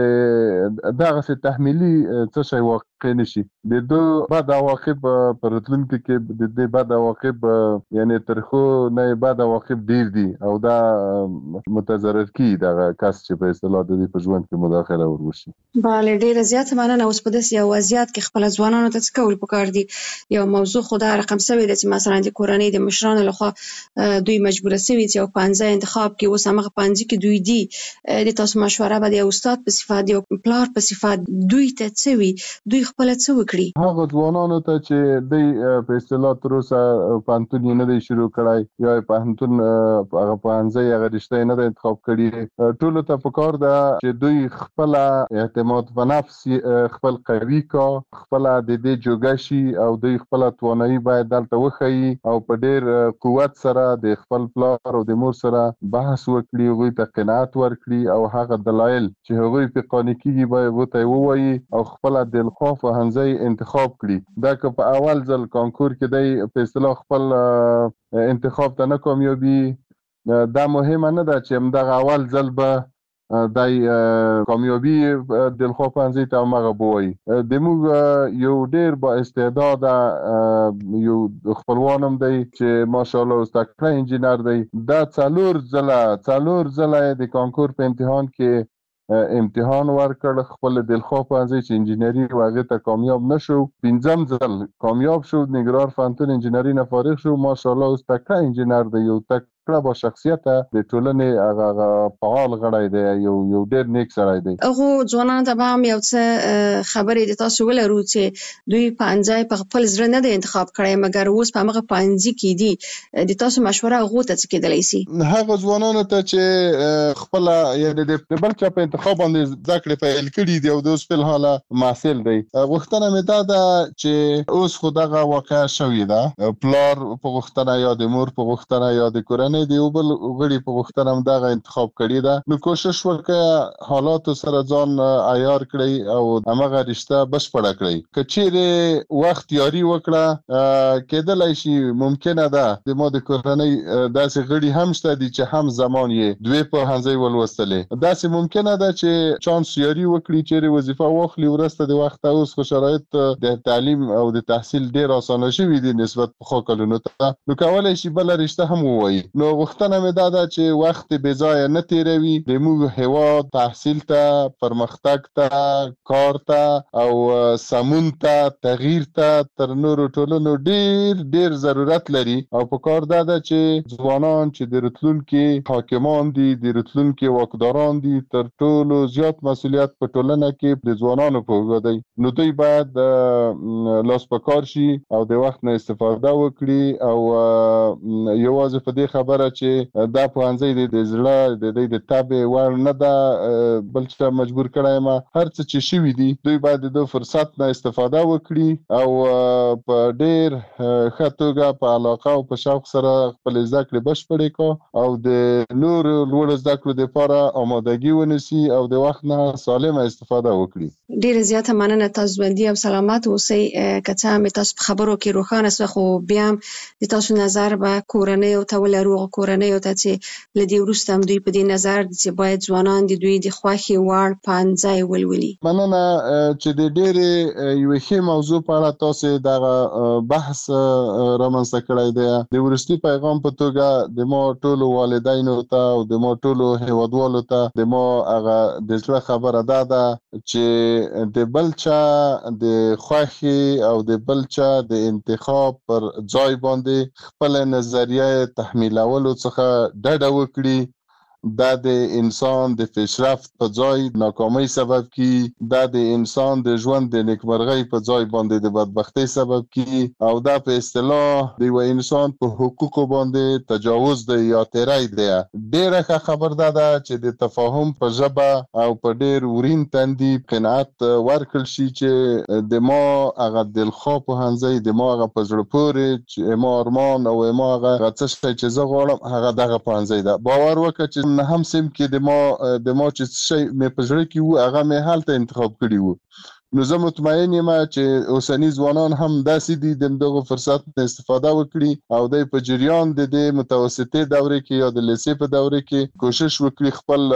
S12: ولې دغسې تحمیلي څه شی واقع نه شي. د دو بد عواقب په راتلونکي کې د دې بد عواقب یعنی ترخو نه بد عواقب ډیر دي او دا متضرر کی دغه کس چې په اصطلاح د دې په ژوند کې مداخله وروشي.
S15: بله ډیره زیاته مننه. اوس په داسې یو وضعیت کې خپل ځوانانو ته څه کول پکار دي؟ یو موضوع خو دا رقم سوی ده چې مثلا د کورنۍ د مشرانو لخوا دوی مجبوره سوي چې یو پوهنځی انتخاب کړي. اوس همغه پوهنځي کې دوی دي د تاسو مشوره به د یو استاد په صفت یو پلار په صفت دوی ته څه وي؟ دوی خپل څه وکړي؟
S12: هغه ځوانانو ته چې د په اصطلاح تر اوسه پانتون نه دی شروع کړای یا پانتون هغه پانځي هغه رشته نه انتخاب کړي، ټول ته پکار ده چې دوی خپل اعتماد په نفس خپل قوي کا خپل د دې جوګشي او دوی خپل توانایي باید دلته وخی او په ډیر قوت سره د خپل پلار او د مور سره بحث وکړي، غوي ته قناعت ورکړي او هغه دلایل چې هغوی په قانوني باید وته ووایي او خپل د الخوف هنځي انتخاب کړي. دا که په اول ځل کانکور کې د په اصطلاح خپل انتخاب ته نه کامیابي، دا مهمه نه ده چې همدغه اول ځل به دای کامیابی د الخوف هنځي ته مغه بوي. د موږ یو ډیر با استعداد یو خپلوانم دی چې ماشاءالله استاد انجینر دی، دا څلور ځله د کانکور په امتحان کې امتحان ورکړ، خپل د الخوف هنځي چې انجینری واغې ته کامیاب نشو، 5م ځل کامیاب شو، نګران فنتون انجینری نه فارغ شو، ماشاءالله استاد انجینر دی، یو تکړه با شخصیت د ټولنې هغه فعال غړی دی، یو ډیر نیک سړی دی.
S15: هغه ځوانان ته به هم یو څه خبرې د تاسو ولرو چې دوی پانځای په خپل زړه نه د انتخاب کړی، مګر اوس په هغه پانځي کې دي، د تاسو مشوره هغه ته څه کېدلی سي؟
S12: هغه ځوانانو ته چې خپل یعنی د بل چا په انتخاب باندې ذکر پیل کړی دی او د اوس په حاله محصل دی، غوښتنه مې ده چې اوس خدغه واقع شوې ده، پلار په غوښتنه یا د مور په غوښتنه یا د کورنۍ دی او بل غړي په غوښتنه هم دغه انتخاب کړی ده، نو کوشش وکړه حالات سره ځان عیار کړی او هغه رشته بشپړه کړی. که چیرې وخت یاري وکړه کېدلای شي ممکنه ده د ما د کورنۍ داسې غړي هم شته دي چې هم زمان یې دوی په هنځي ولوستلې، داسې ممکنه ده چې چانس یاري وکړي چې وظیفه واخلي ورسته د وخت. اوس خو شرایط د تعلیم او د تحصیل ډیر اسانه شوي دي نسبت په خو کلونو ته، نو کولای شي بل رشته هم ووایي. نو غوښتنه مې ده چې وخت بې ځایه نه تیروي، د موږ هیواد تحصیل ته، پرمختګ ته، کار ته او سمون ته، تغییر ته تر نورو ټولنو ډیر ضرورت لري او په کار ده چې ځوانان چې د راتلونکي حاکمان دي، د راتلونکي واکداران دي، تر ټولو زیات مسؤلیت په ټولنه کې د ځوانانو په اوږه دی، نو دوی باید لاس په کار شي او د وخت نه استفاده وکړي او یوازې په دې خبره چې دا پوهنځی د زړه د تابع ور نه ده بل څه مجبور کړای ما، هر څه چې شوي دي دوی باید د فرصت نه استفاده وکړي او په ډیر ښه توګه په علاقه او په شوق سره خپل زده کړې بشپړې کړي او د نور لوړ زده کړو لپاره آمادګي ونیسي او د وخت نه سالمه استفاده وکړي.
S15: ډیر زیاته مننه، تاسو ژوندي او سلامت اوسئ. که څه هم تاسو په خبرو کې روښانه شوه، خو بیا هم د تاسو نظر به کورنۍ او ته ولرو، کورنۍ او ته چې لدی ورسته هم دوی په دې نظر چې باید ځوانان د دوی د خوښې وړ پانځای ولولي.
S12: مننه چې د ډېرې یوې ښې موضوع په اړه تاسو دغه بحث رامنځته کړی دی. د وروستي پیغام په توګه د ما ټولو والدینو ته او د ما ټولو هیوادوالو ته د ما هغه د زړه خبره ده چې د بل چا د خوښې او د بل چا د انتخاب پر ځای باندې خپل نظریه تحمیلولو څخه ډډه وکړي. دا د انسان د پیشرفت په ځای ناکامۍ سبب کی، دا د انسان د ژوند د نیکمرغۍ په ځای باندې د بدبختی سبب کی او دا په اصطلاح د یو انسان په حقوقو باندې تجاوز دی یا تیری دی. ډیره ښه خبر ده چې د تفاهم په ژبه او په ډیر ورین تندي قناعت ورکړل شي چې د ما هغه دلخواه پوهنځی د ما هغه په زړه پورې چې ما ارمان او ما هغه څه شی چې زه غواړم هغه دغه پوهنځی ده. باور وکړه چې نه هم سیم کې د ما چې شی مې په زړه کې وو هغه مې هلته انتخاب کړی وو. نو زه مطمئن یم چې اوسنی ځوانان هم داسې دي د دغه فرصت نه استفاده وکړي او د په جریان د متوسطې دورې کې یا د لیسې په دورې کې کوشش وکړي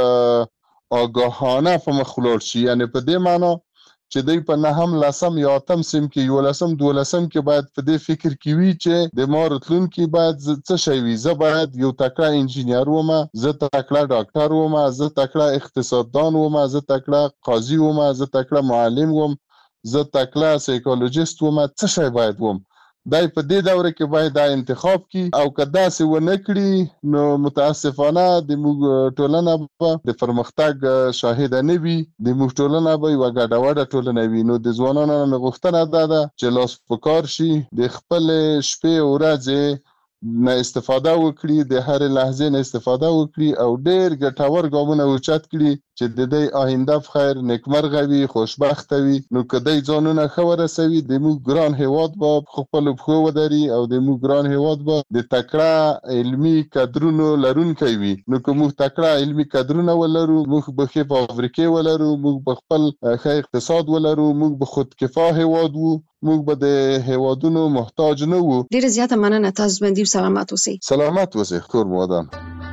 S12: خپل آگاهانه په مخ ولاړ شي. یعنی په دې معنی چې دوی په 9م 10م یا 8م سیم کې 11م 12م کې باید په دې فکر کې وي چې د ما راتلونکي باید څه شی وي. زه باید یو تکړه انجینر وم، زه تکړه ډاکټر وم، زه تکړه اقتصاددان وم، زه تکړه قاضي وم، زه تکړه معلم وم، زه تکړه سایکولوژیست وم، څه شی باید وم. دای په دې دوره کې باید دا انتخاب کی او کدا سه ونه کړي نو متاسفانه د موږ ټولنه د پرمختګ شاهد نه وي د موږ ټولنه به یو ګډوډه ټولنه وي. نو د ځوانانو غوښتنه ده چې لاس پکار شي د خپل شپې او ورځې نه استفاده وکړي د هر لحظه نه استفاده وکړي او ډېر ګټور ګامونه اوچت کړي چې د دې آینده په خیر نیکمرغه وي خوشبخت وي. نو کدی ځانونه خبره سوي د موږ ګران هیواد به خپل بخو ودري او د موږ ګران هیواد به د تکړه علمي کادرونو لرونکي وي. نو کوم تکړه علمي کادرونه ولرو موږ به په فابریکې ولرو موږ به خپل ښه اقتصاد ولرو موږ به خودکفا هیواد وو موږ به د هیوادونو محتاج نه وو.
S15: ډیره زیاته مننه تاسو باندې سلامات اوسئ.
S12: سلامات اوسئ کور مو ودان.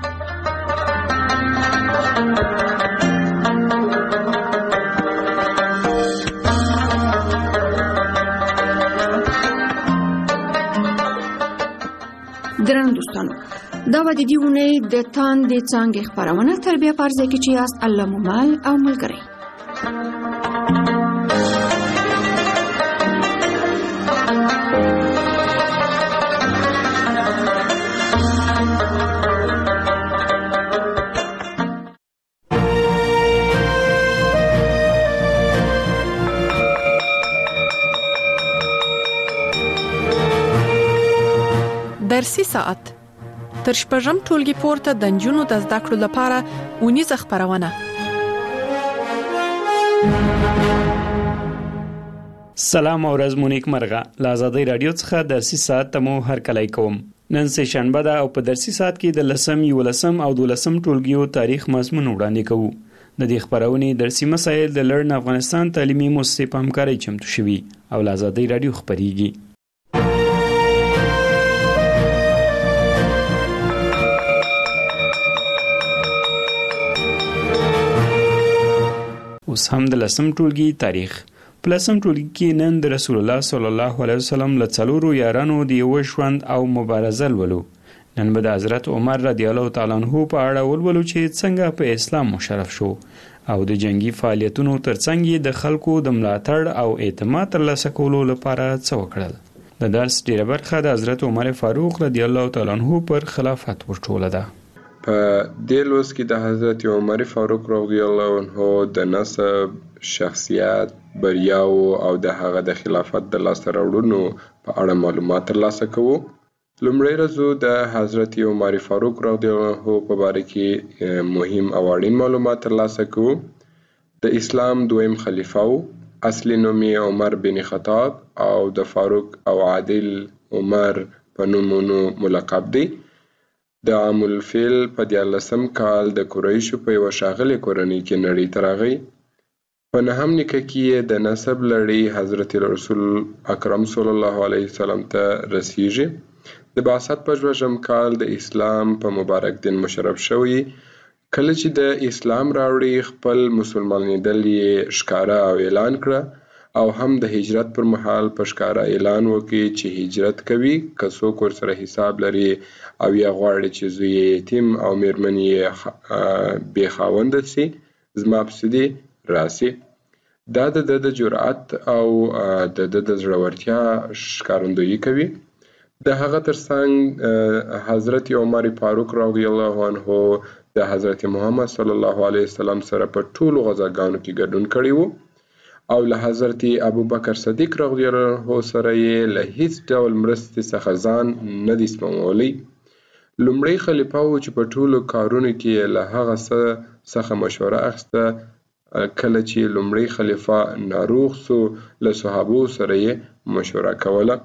S10: درنو دوستانو دا و د دې اونۍ د تاندې څانګې خپرونه تر بیا پرځای کې چې یاست الله مو مل او ملګری.
S16: درسي ساعت تر شپږم ټولګي پورته د نجونو د زده کړو لپاره اونیزه خپرونه.
S9: سلام او ورځ مو نیک مرغه. له آزادۍ رادیو څخه درسي ساعت ته مو هرکلی کوم. نن سه شنبه ده او په درسي ساعت کې د 10 11 او 12 ټولګیو تاریخ مضمون وړاندې کوو. د دې خبرونې درسي مسایل د لرن افغانستان تعلیمي مؤسسې په همکارۍ چمتو شوي او له آزادۍ رادیو خبريږي. اوس هم د 10 ټولګي تاریخ. په 10 ټولګي کې نن د رسول الله صلی الله علیه وسلم له څلورو یارانو د یو ژوند او مبارزه ولولو. نن به د حضرت عمر رضی الله تعالی عنہ په اړه ولولو چې څنګه په اسلام مشرف شو او د جنگي فعالیتونو ترڅنګ د خلکو د ملاتړ او اعتماد ترلاسه کولو لپاره څه وکړل. د درس ډیره برخه د حضرت عمر فاروق رضی الله تعالی عنہ پر خلافت ورټوله ده.
S17: په دې لوست کې د حضرت عمر فاروق رضی الله عنه د نسب، شخصیت، بریاو او د هغه د خلافت د لاسته راوړنو په اړه معلومات ترلاسه کوو. لومړی رزو د حضرت عمر فاروق رضی الله عنه په اړه کې مهم او اړین معلومات ترلاسه کوو. د اسلام دویم خلیفہ اصلي نوم یې عمر بن خطاب او د فاروق او عادل عمر په نومونو ملقب دی. د عام الفیل په 14 کال د قریشو په یو شاغلي کورنۍ کې نړۍ ته راغی. په نهم نیکه کې د نسب لړۍ حضرت رسول اکرم صلی الله علیه وسلم ته رسیږي. د بعثت په 2 کال د اسلام په مبارک دین مشرف شوی. کله چې د اسلام راوړي خپل مسلمانېدل یې ښکاره او اعلان کړه او هم د هجرت پر مهال په ښکاره اعلان وکړي چې هجرت کوي که څوک ورسره حساب لري او یا غواړي چې زوی یتیم او میرمن یې بې خاونده سي زما پسې دې راسي. دا د جرأت او د زړورتیا ښکارندویي کوي. د هغه ترڅنګ حضرت عمر فاروق رضی الله عنه د حضرت محمد صلی الله علیه وسلم سره په ټولو غزاګانو کې ګډون کړی وو او له حضرت ابوبکر صدیق رضی الله عنه سره یې له هیڅ ډول مرستې څخه ځان نه دی سپمولی. لومړی خلیفه و چې په ټولو کارونو کې له هغه څخه مشوره اخیسته. کله چې لومړی خلیفه ناروغ سو له صحابو سره یې مشوره کوله.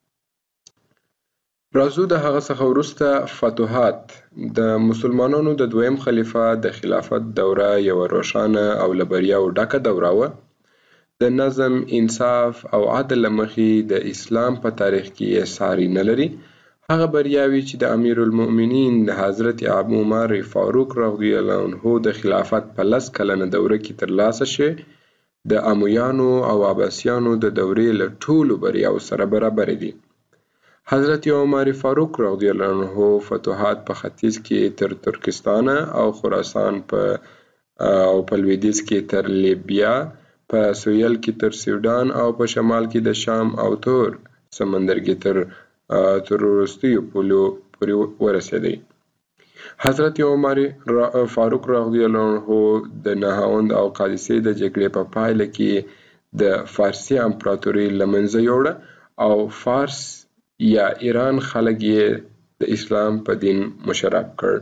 S17: راځو د هغه څخه وروسته فتوحات. د مسلمانانو د دویم خلیفه د خلافت دوره یو روښانه او له بریاوو ډکه دوره وه. د نظم، انصاف او عدل مخې د اسلام په تاریخ کې ساری نه لري. هغه بریاوي چې د امیر المؤمنین د حضرت ابو عمر فاروق رضی الله عنه د خلافت په 10 کلنه دوره کې ترلاسه شوه د امویانو او عباسیانو د دورې له ټولو بریاو سره برابر دي. حضرت عمر فاروق رضی الله عنه فتوحات په ختیځ کې تر ترکستان او خراسان او په لویدیځ کې تر لیبیا، په سویل کې تر سوډان او په شمال کې د شام او تور سمندرګي تر وروستیو پولو پورې ورسېدی. حضرت عمر فاروق رضی الله عنه د نهاوند او قادسیې د جګړې په پایله کې د فارسي امپراتوري له منځه یوړه او فارس یا ایران خلک یې د اسلام په دین مشرف کړ.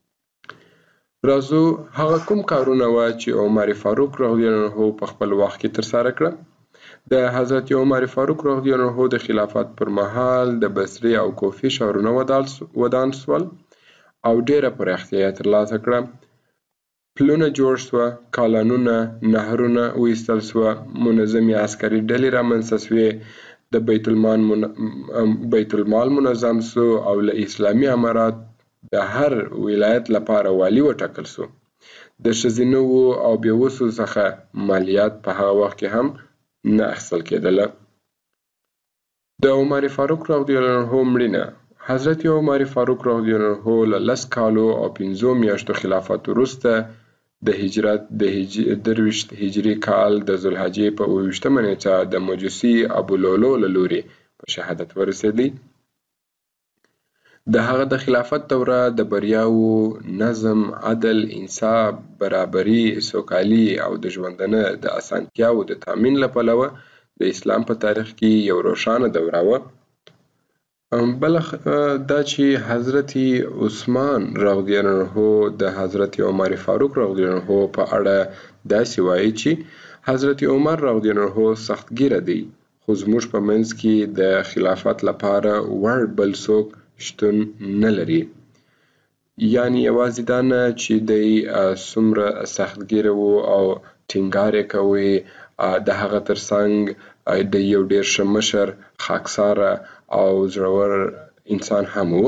S17: راځو هغه کوم کارونه وه چې عمر فاروق رضی الله عنه په خپل وخت کې ترسره کړه. د حضرت عمر فاروق رضی الله عنه د خلافت پر مهال د بصرې او کوفې ښارونه ودان سول او ډیره پراختیا ترلاسه کړه. پلونه جوړ سوه، کالانونه، نهرونه وایستل سوه، منظمې عسکري ډلې رامنځته سوې، د بیت المال منظم سو او له اسلامي امارات د هر ولایت لپاره والی وټاکل سو. د ښځینه او بېوسو څخه مالیات په هغه وخت کې هم نه اخیستل کېدله. د عمر فاروق رضی الله عنه مړینه. حضرت عمر فاروق رضی الله عنه له 10 کالو او 5 میاشتو خلافت وروسته د هجرت د 23 هجري کال د ذوالحجې په 28مه نیټه د مجوسي ابولولو له لوري په شهادت ورسېدی. د هغه د خلافت دوره د بریاوو، نظم، عدل، انصاف، برابري، سوکالي او د ژوندانه د اسانتیاوو د تامین له پلوه د اسلام په تاریخ کې یو روښانه دوره وه. بل دا چې حضرت عثمان رضی الله عنه د حضرت عمر فاروق رضی الله عنه په اړه داسې وایي چې حضرت عمر رضی الله عنه سختګیره دی، خو زموږ په منځ کې د خلافت لپاره وړ بل څوک شتون نه لري. یعنی یوازې دا نه چې دی څومره سختګیره و او ټینګار یې کوي، د هغه ترڅنګ د یو ډیر ښه مشر، خاکساره او زړور انسان هم و.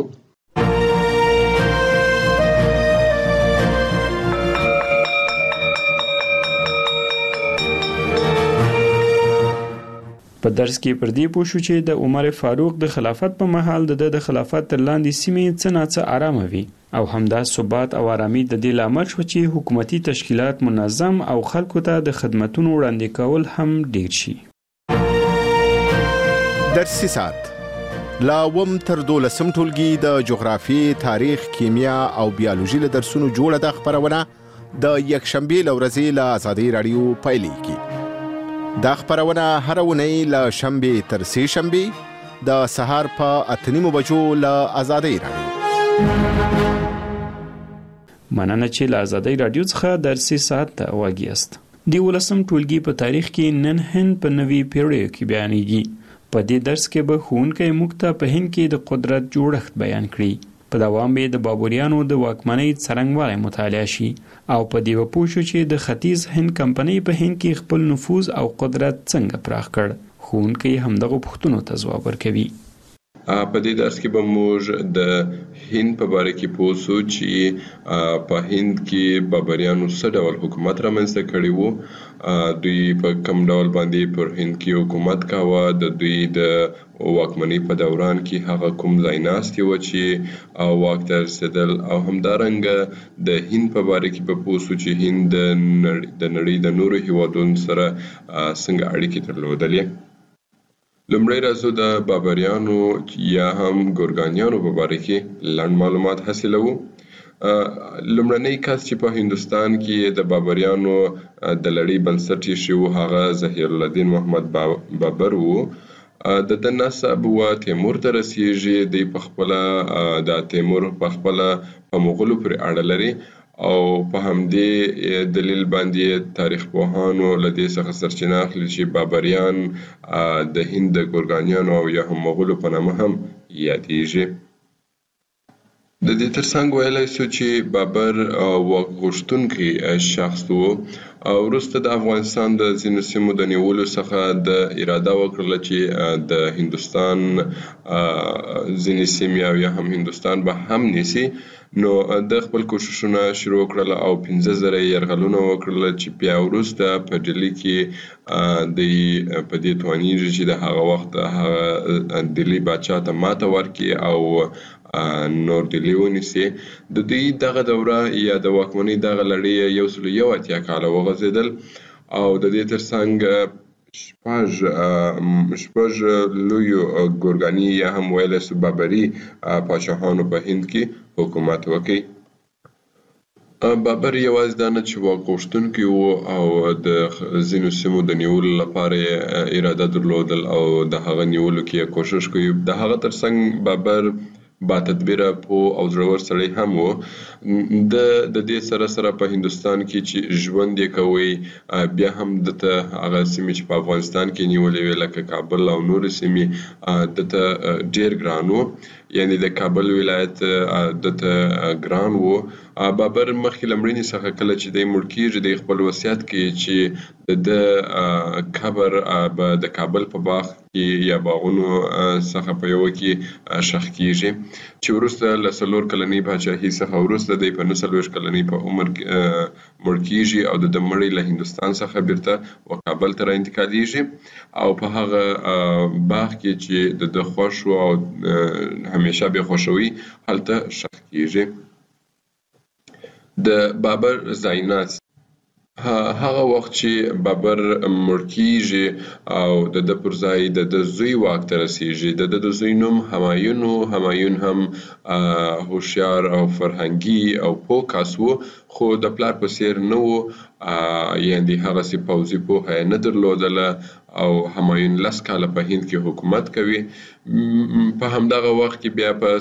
S9: په درس کې پر دې پوه شو چې د عمر فاروق د خلافت په مهال د خلافت تر لاندې سیمې څه ناڅه آرامه وي او همدا ثبات او آرامي د دې لامل شو چې حکومتي تشکیلات منظم او خلکو ته د خدمتونو وړاندې کول هم ډیر شي.
S18: درسي ساعت لا وم تر 12 ټولګي د جغرافي، تاریخ، کیمیا او بیولوژي له درسونو جوړه د خبرونه د یکشنبه لورځي له آزادۍ رادیو پایلیږي. دا خبرونه هر اونۍ له شنبه تر سه شنبه د سهار په 8:30 بجو له آزادۍ رادیو.
S9: مننه چې له آزادۍ رادیو څخه درسي ساعت ته واګیاست. دی 12 ټولګي په تاریخ کې نن هند په نوي پیړیو کې بیانېږي. په دې درس کې به ښوونکی موږ ته په هند کې د قدرت جوړښت بیان کړي. په دوام به د بابریانو د واکمنۍ څرنګوالی مطالعه شي او په دې به پوه شو چې د ختیځ هند کمپنۍ په هند کې خپل نفوذ او قدرت څنګه پراخ کړ. ښوونکی همدغه پوښتنو ته ځواب ورکوي.
S17: په دې درس کې به موږ د هند په باره کې پوه شو چې په هند کې بابریانو څه ډول حکومت رامنځته کړی وو، دوی په کوم ډول باندې پر هند کې حکومت کاوه، د دوی د واکمنۍ په دوران کې هغه کوم ځای ناستې وه چې واک ته رسېدل، او همدارنګه د هند په باره کې به پوه شو چې هند د نړۍ د نورو هیوادونو سره څنګه اړیکې درلودلې. لومړی راځو د بابریانو یا هم ګورګانیانو په باره کې لنډ معلومات حاصلوو. لومړنی کس چې په هندوستان کې د بابریانو د لړۍ بنسټ ایښی و هغه ظهیر الدین محمد بابر و. د ده نسب و تیمور ته رسیږي. دی په خپله د تیمور په خپله په مغولو پورې اړه لري او په همدې دلیل باندې تاریخ پوهانو له دې څخه سرچینه اخلي چې بابریان د هند د ګورګانیانو او یا هم مغولو په نامه هم یادېږي. د دې ترڅنګ ویلی سو چې بابر واک غوښتونکی شخص و. وروسته د افغانستان د ځینو سیمو د نیولو څخه د اراده وکړله چې د هندوستان ځینې سیمې او یا هم هندوستان به هم نیسي. نو د خپل کوششونه شروع کړل او 15,000 یرغلونه وکړل چې بیا وروسته په ډیلي کې د په دې توانیږي چې د هغه وخت هغه ډیلي باچا ته ماته ورکړي او نور ډیلي ونیسي. د دوی دغه دوره یا د واکمنۍ دغه لړۍ 181 کاله وغځېدل او د دې ترڅنګ شپږ لویو ګورګاني یا هم ویلی سو بابري پاچاهانو په هند کې حکومت وکړي. بابر یوازې دا نه چې واک غوښتونکی و او د ځینو سیمو د نیولو لپاره اراده درلودل او د هغه نیولو کې کوشش کوي. د هغه ترڅنګ بابر با تدبیره پوه او زړور سړی هم و. د دې سره په هندوستان کې چې ژوند یې کوي بیا هم دته هغه سیمې چې په افغانستان کې نیولې وې لکه کابل او نورې سیمې دته ډېر ګران و، یعنی د کابل ولایت دته ګران و. بابر مخکې له مړینې څخه کله چې دی مړ کېږي د خپل وصیت کې چې د قبر به د کابل په باغ کې یا باغونو څخه په یوه کې ښخ کېږي، چې وروسته له 4 کلنۍ پاچاهۍ څخه وروسته دی په 49 کلنۍ په عمر مړ کېږي او د مړی له هندوستان څخه بیرته و کابل ته را انتقالېږي او په هغه باغ کې چې د خوښ و او همیشه به خوښوي هلته ښخ کېږي. د بابر ځایناست هغه وخت چې بابر مړ کېږي او د پر ځای د زوی واک ته رسېږي. د زوی نوم همایون و. همایون هم هوښیار او فرهنګي او پوه کس و، خو د پلار په څېر نه و، یعنې هغسې پوځي پوهه یې نه درلودله او همایون 10 کاله په هند کې حکومت کوي. په همدغه وخت کې بیا په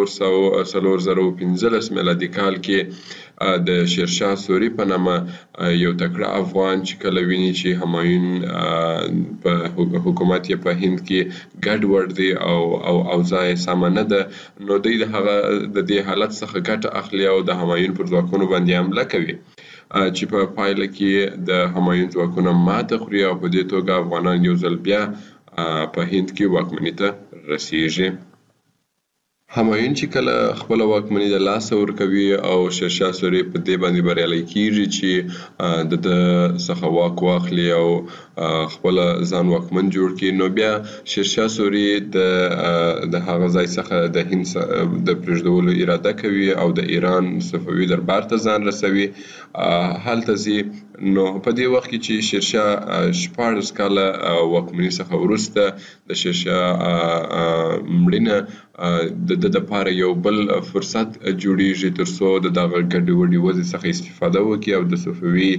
S17: 4015 میلادي کال کې د شیرشاه سوري په نامه یو تکړه افغان چې کله ویني چې همایون په حکومت یې په هند کې ګډوډ دی او اوضاع یې سمه نه ده، نو دوی د هغه د دې حالت څخه ګټه اخلي او د همایون پر ځواکونو باندې حمله کوي، چې په پایله کې د همایون ځواکونه ماته خوري او په دې توګه افغانان یو ځل بیا په هند کې واکمنۍ ته رسېږي. همایون چې کله خپل واکمنۍ د لاسه ورکوي او شیرشاه سوري په دې باندې بریالی کېږي چې د څخه واک واخلي او خپل ځان واکمن جوړ کړي، نو بیا شیرشاه سوري د هغه ځای څخه د هند د پرېږدولو اراده کوي او د ایران صفوي دربار ته ځان رسوي. هلته ځي، نو په دې وخت کې چې شیرشاه 14 کاله واکمنۍ څخه وروسته د شیرشاه مړینه د لپاره یو بل فرصت جوړیږي ترڅو د دغه ګډوډې وضع څخه استفاده وکړي او د صفوي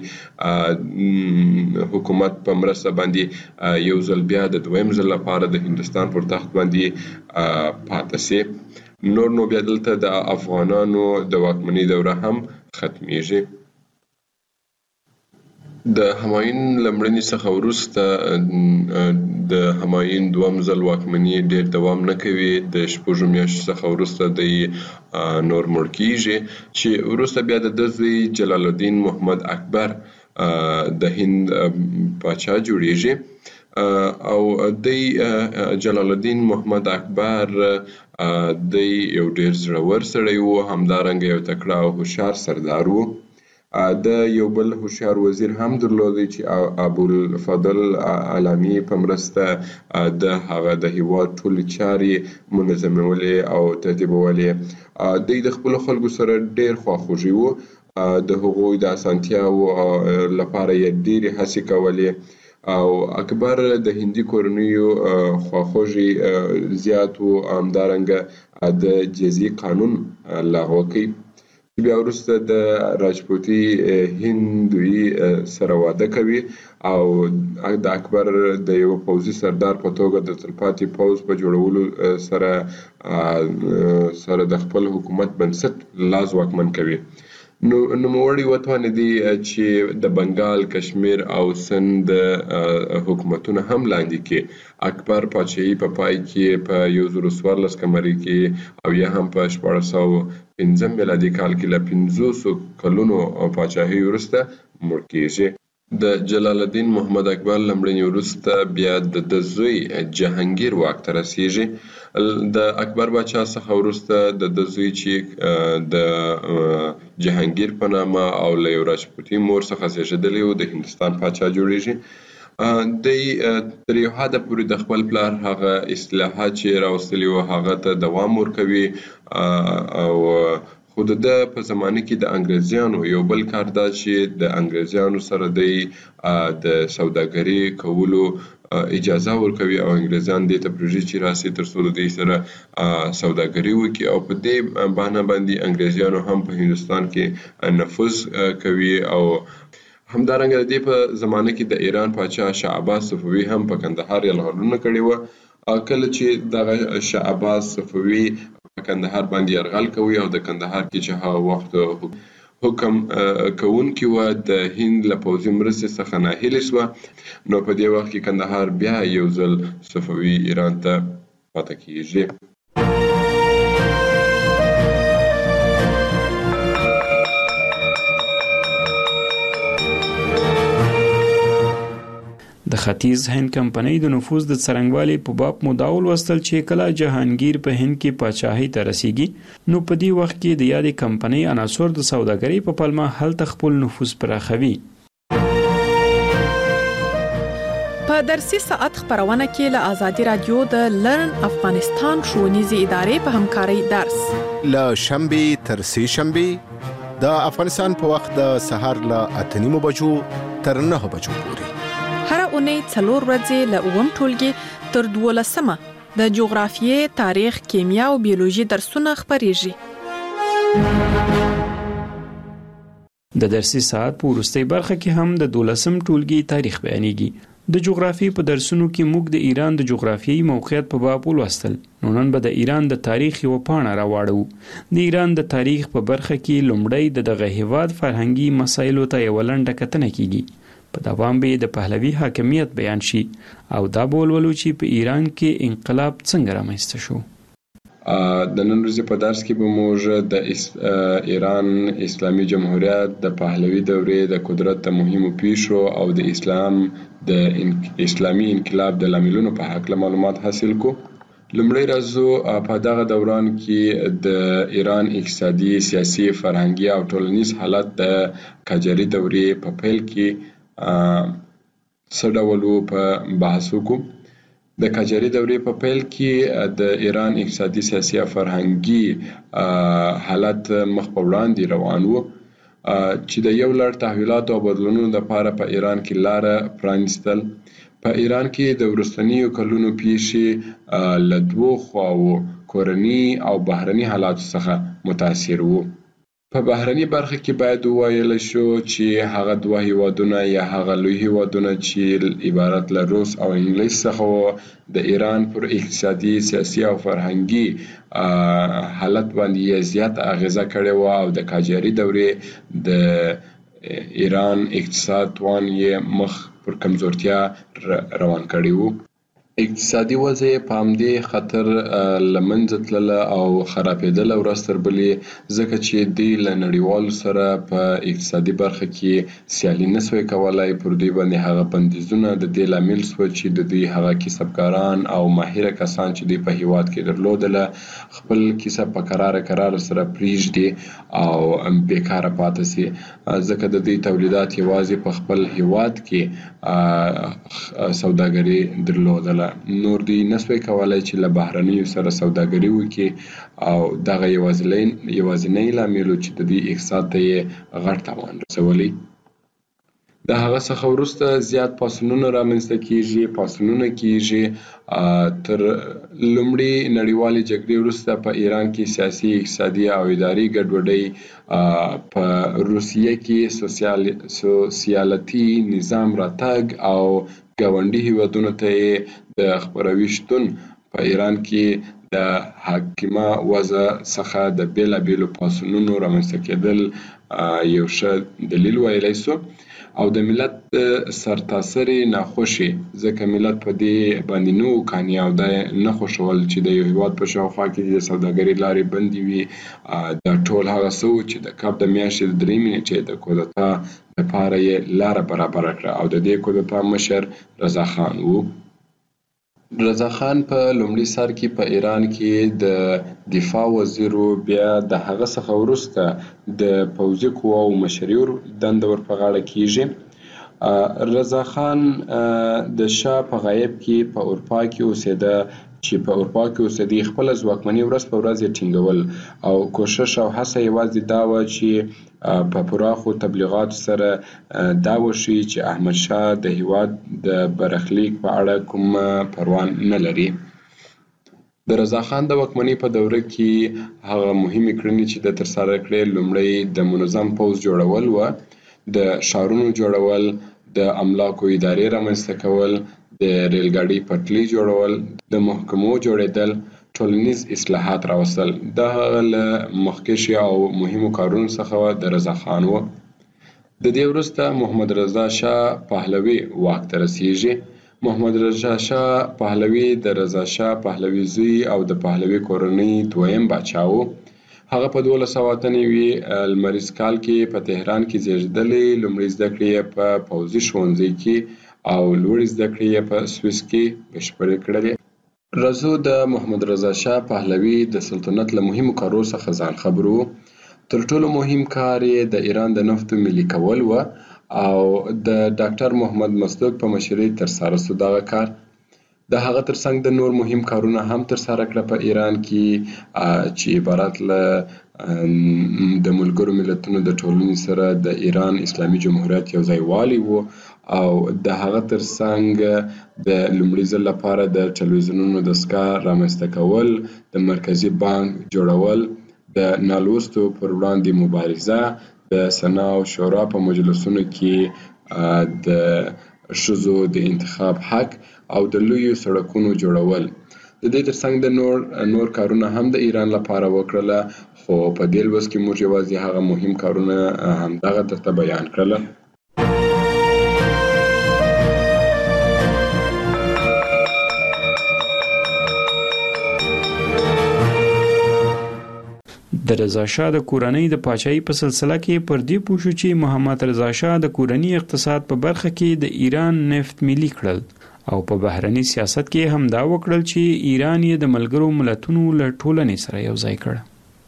S17: حکومت په مرسته باندې یو ځل بیا د دویم ځل لپاره د هندوستان پر تخت باندې پاتې شي. نو بیا دلته د افغانانو د واکمنۍ دوره هم ختمیږي. د همایون له مړینې څخه وروسته د همایون دویم ځل واکمني ډېر دوام نه کوي. د 6 میاشتو څخه وروسته دی نور مړ کېږي، چې وروسته بیا د زوی جلال الدین محمد اکبر د هند پاچا جوړیږي او دی جلال الدین محمد اکبر دی یو ډېر زړور سړی و، همدارنګه یو تکړه او هوښیار سردار و. د یو بل هوښیار وزیر هم درلودی چې ابوالفضل علامي په مرسته د هغه د هیواد ټولې چارې منظمولې او ترتیبولې. دوی د خپلو خلکو سره ډېر خواخوږي و، د هغوی د اسانتیاوو لپاره یې ډېرې هڅې کولې او اکبر د هندي کورنیو خواخوږي زیات و. همدارنګه د جزیې قانون لغوه کوي، بیا وروسته د راجپوتي هندوی سره واده کوي او د اکبر د یو پوځي سردار په توګه د تلپاتې پوځ په جوړولو سره د خپل حکومت بنسټ لاس واکمن کوي. نوموړي وتوانېدي چې د بنګال، کشمیر او سند حکومتونه هم لاندې کړي. اکبر پاچاهي په پای کې په 1014 قمري کې او یا هم په 1405 میلادي کال کې له 500 کلونو پاچاهي وروسته مړ کېږي. د جلال الدین محمد اکبر له مړینې وروسته بیا د زوی جهانګیر واک ته رسېږي. د اکبر باچا څخه وروسته د زوی چې د جهانګیر په نامه او له یو راجپوتي مور څخه زېږېدلی و د هندوستان پاچا جوړیږي. دی تر یو حده پورې د خپل پلار هغه اصلاحات چې راوستلي و هغه ته دوام ورکوي او خو د په زمانه کې د انګریزانو یو بل کار دا چې د انګریزانو سره د سوداګري کولو اجازه ورکوي او انګریزان دې ته پروژې چې راسي تر څو د دې سره سوداګري وکړي او په دې بهانه باندې انګریزانو هم په هندستان کې نفوذ کوي او همدارنګه د دې په زمانه کې د ایران پاچا شاه عباس صفوي هم په کندهار یرغلونه کړي و کله چې د شاه عباس صفوي په کندهار باندې یرغل کوي او د کندهار کې چې هغه وخت حکم کوونکی و د هند له پوځي مرستې څخه ناهیلې شوه نو په دې وخت کې کندهار بیا یو ځل صفوي ایران ته پاتې کیږي.
S9: د ختیځ هند کمپنۍ د نفوذ د څرنګوالي په باب مداول وستل چې کله جهانگیر په هند کې پاچاهۍ ته رسیږي نو په دې وخت کې د یادې کمپنۍ عناصر د سوداګرۍ په پلمه هلته خپل نفوذ پراخوي.
S16: په درسي ساعت خبرونه کې له آزادي رادیو د لرن افغانستان ښوونیزې ادارې په همکارۍ درس
S18: له شنبې تر سه شنبې د افغانستان په وخت د سهار له 8:30 بجو تر 9 بجو پورې
S16: هر اونۍ 4 ورځې له 9 ټولګي تر 12 د جغرافیې، تاریخ، کیمیا او بیولوژي درسونه خبريږي.
S9: د درسي ساعت په وروستۍ برخه کې هم د 12 ټولګي تاریخ بیانېږي. د جغرافي په درسونو کې موږ د ایران د جغرافیایي موقعیت په باب ولوستل. نن به د ایران د تاریخ یو پاڼه راوړو. د ایران د تاریخ په برخه کې لومړی دغه هیواد فرهنګي مسایلو ته یو لنډه کتنه کیږي. په دوام به د پهلوي حاکمیت بیان شي او دا بولولو چې په ایران کې انقلاب څنګه رامنځته شو.
S17: د نن ورځې په درس کې به موږ د ایران اسلامي جمهوریت د پهلوي دورې د قدرت د مهمو پیښو او د اسلامي انقلاب د لاملونو په حق معلومات حاصل کو. لومړی راځو په دغه دوران کې د ایران اقتصادي، سیاسي، فرهنګي او ټولنیز حالت د قاجاري دورې په پیل کې څه ډول په بحث وکړو. د قاجاري دورې په پیل کې د ایران اقتصادي، سیاسي او فرهنګي حالت مخ په وړاندې روان و چې د یو لړ تحولاتو او بدلونونو لپاره په ایران کې لاره پرانیستل. په ایران کې د وروستنیو کلونو پیښې له دوو خواو کورني او بهرني حالاتو څخه متاثر وو. په بهرني برخه کې باید وویل شو چې هغه دوه هیوادونه یا هغه لوی هیوادونه چې عبارت له روس او انګلیس څخه وو د ایران پر اقتصادي، سیاسي او فرهنګي حالت باندې زیات اغیزه کړې و او د قاجاري دورې د ایران اقتصاد توان یې مخ پر کمزورتیا روان کړی وو. اقتصادي وضع په همدې خطر لمنځه تلله او خرابېدله ورځ تر بلې ځکه چې دوی له نړیوالو سره په اقتصادي برخه کې سیالي نسوی کولای. پر دوی باندې هغه بندیزونه د دې لامل شو چې د دوی هغه کسبګاران او ماهره کسان چې دوی په هیواد کې درلودله خپل کسب په قرار سره پریږدي او بیکاره پاتې سي ځکه د دوی تولیدات یوازې په خپل هیواد کې سوداګري درلودله. نور دوی نسوی کولای چې له بهرنیو سره سوداګري وکړي او دغه یوازینی لامل چې د دې اقتصاد ته یې غټ تاوان رسولی. د هغه څخه وروسته زیات پاڅونونه رامنځته کیږي. تر لومړۍ نړیوالې جګړې وروسته په ایران کې سیاسي، اقتصادي او اداري ګډوډۍ، په روسیه کې سوسیالتي نظام راتګ او ګاونډي هیوادونو ته د خپروي شتون په ایران کې د حاکمه وضع څخه د بیلابیلو پاڅونونو رامنځته کېدل یو ښه دلیل ویلی سو او د ملت سرتاسري ناخوشي ځکه ملت په دې باندې نو کاني او د نه خوشول چې د یو هیواد په شاوخوا کې د سوداګرۍ لارې بندې وي. د ټول هغه څه چې د کاب د میاشتې د 3 میاشتې د کودتا لپاره یې لاره برابر کړه او د دې کودتا مشر رضا خان وو. رضا خان په لومړي سر کې په ایران کې د دفاع وزیر بیا د هغه څخه وروسته د پوځي قواو مشري دنده ور په غاړه کیږي. رضا خان د شاه په غایب کې په اروپا کې اوسېده، چې په اروپا کې اوسېدی، خپل ځواکمني ورځ په ورځ یې ټینګول او کوشش او هڅه یوازې دا و چې په پراخو تبلیغاتو سره دا وشي چې احمد شاه د هیواد د برخلیک په اړه کوم پروا نه لري. د رضا خان د واکمنۍ په دوره کې هغه مهمې کړنې چې د ترسره کړې، لومړی د منظم پوځ جوړول و، د ښارونو جوړول، د املاکو ادارې رامنځته کول، د ریلګاډي پټلۍ جوړول، د محکمو جوړېدل، ټولنیز اصلاحات راوستل. دا هغه له مخکښ او مهمو کارونو څخه د رضا خان و. د دې وروسته محمد رضا شاه پهلوي واک ته رسیږي. محمد رضا شاه پهلوي د رضا شاه پهلوي زوی او د پهلوي کورنۍ دویم باچا و. هغه په 1298 لمریز کال کې په تهران کې زیږېدلی. لومړۍ زده کړې یې په پوځي ښوونځي کې او لوړې زده کړې یې په سویس کې بشپړې کړلې. رضا د محمد رضا شاه پهلوي د سلطنت له مهمو کارونو څخه ځان خبر و. تر ټولو مهم کار یې د ایران د نفتو ملي کول و او د ډاکټر محمد مصدوق په مشرۍ ترسره شو دغه کار. د هغه ترڅنګ د نور مهم کارونه هم ترسره کړه په ایران کې، چې عبارت له د ملګرو ملتونو د ټولنې سره د ایران اسلامي جمهوریت یو ځای والی و او د هغه ترڅنګ د لومړي ځل لپاره د ټلویزیونونو دستګاه رامنځته کول، د مرکزي بانک جوړول، د نالوستو پر وړاندې مبارزه، د سنا او شورا په مجلسونو کې د ښځو د انتخاب حق او د لویو سړکونو جوړول. د دې ترڅنګ د نور کارونه هم د ایران لپاره وکړله، خو په دې لوست کې موږ یوازې هغه مهم کارونه همدغه درته بیان کړله.
S9: د رضا شاه د کورنۍ د پاچاهۍ په سلسله کې پر دې پوه شو چې محمد رضا شاه د کورنۍ اقتصاد په برخه کې د ایران نفت ملي کړل او په بهرني سیاست کې هم دا وکړل چې ایران یې د ملګرو ملتونو له ټولنې سره یو ځای کړ.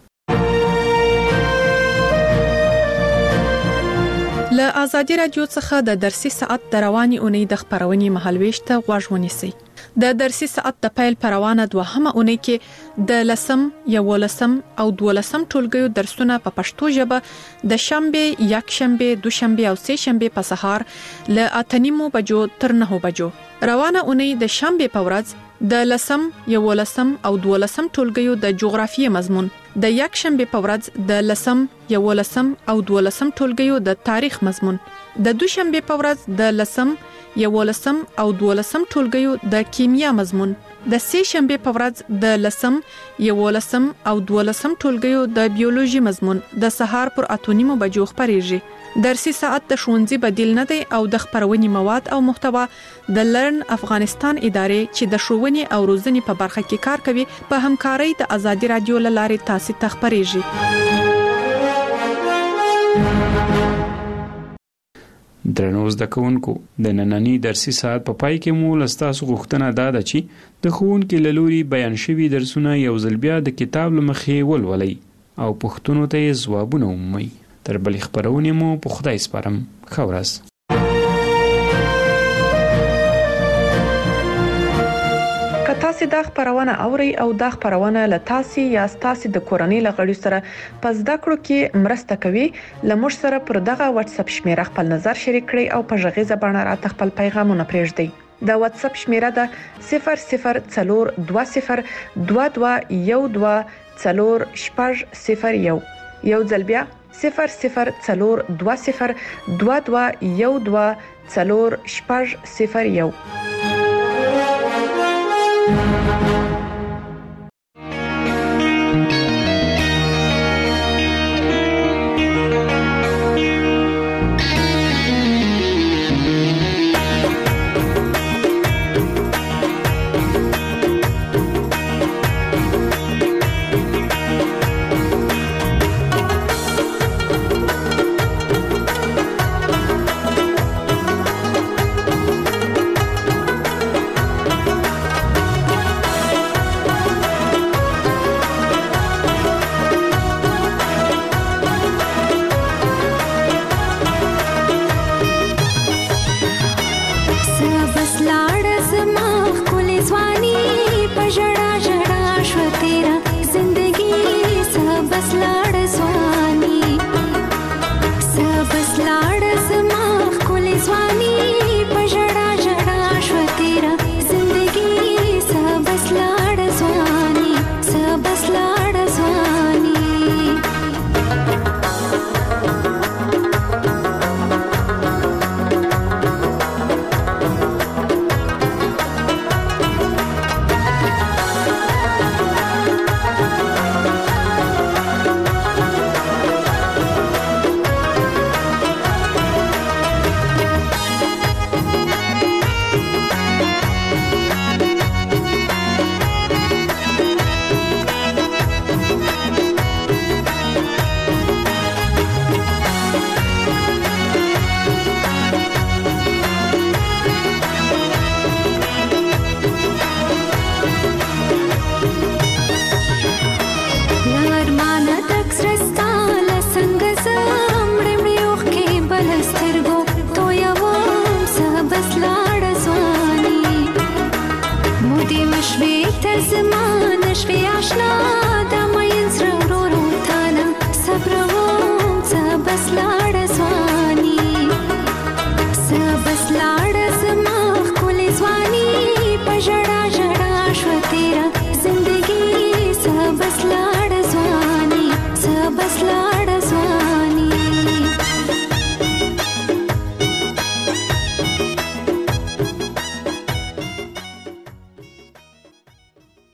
S16: له آزادي رادیو څخه د درسي ساعت د رواني اونۍ د خبرونې مهالويش ته غوږ ونیسئ. د درسي ساعت د پیل پر روانه دوهمه اونۍ کې د 10 11 او 12 ټولګیو درسونه په پښتو ژبه د شنبه، یکشنبه، دوشنبه او سه شنبه په سهار له 8:30 بجو تر 9 بجو. روانه اونۍ د شنبه په ورځ د 10 11 او 12 ټولګیو د جغرافیې مضمون، د یکشنبه په ورځ د 10 11 او 12 ټولګیو د تاریخ مضمون، د دوشنبه په ورځ د 10 11 او 12 ټولګیو د کیمیا مضمون، د سه شنبه په ورځ د 10 11 او 12 ټولګیو د بیولوژي مضمون د سهار پر 8:30 بجو خبريږي. درسي ساعت د ښوونځي بدیل نه دی او د خبرونې مواد او محتوا د لرن افغانستان ادارې چې د ښوونې او روزنې په برخه کې کار کوي په همکارۍ د آزادي رادیو لارې تاسو ته خبريږي.
S9: درنو زده کوونکو، د نننی درسي ساعت په پای کې مو لستاسو غوښتنه دا ده چې د ښوونکي له لوري بیان شوي درسونه یو ځل بیا د کتاب له مخې ولولئ او پوښتنو ته یې ځوابونه ومومئ. تر بلې خبرونې مو په خدای سپارم. ښه ورځ.
S16: که تاسو دا خبرونه اورئ او دا خبرونه له تاسو یا تاسو د کورنۍ لغړي سره په زده کړو کې مرسته کوي، لمر سره پر دغه واتس اپ شمیره خپل نظر شریک کړئ او په ژغیزه باندې راته خپل پیغامونه پرېږدئ. د واتس اپ شمیره ده 002022124001. یو ځل بیا 002022124001.
S19: تر زمان شوي آشنا دا مين سرورو تانا صبروم بس لاړ ځواني بس لاړ زما خپل ځواني په ژړا ژړا شو تیرا زندگی بس لاړ ځواني بس لاړ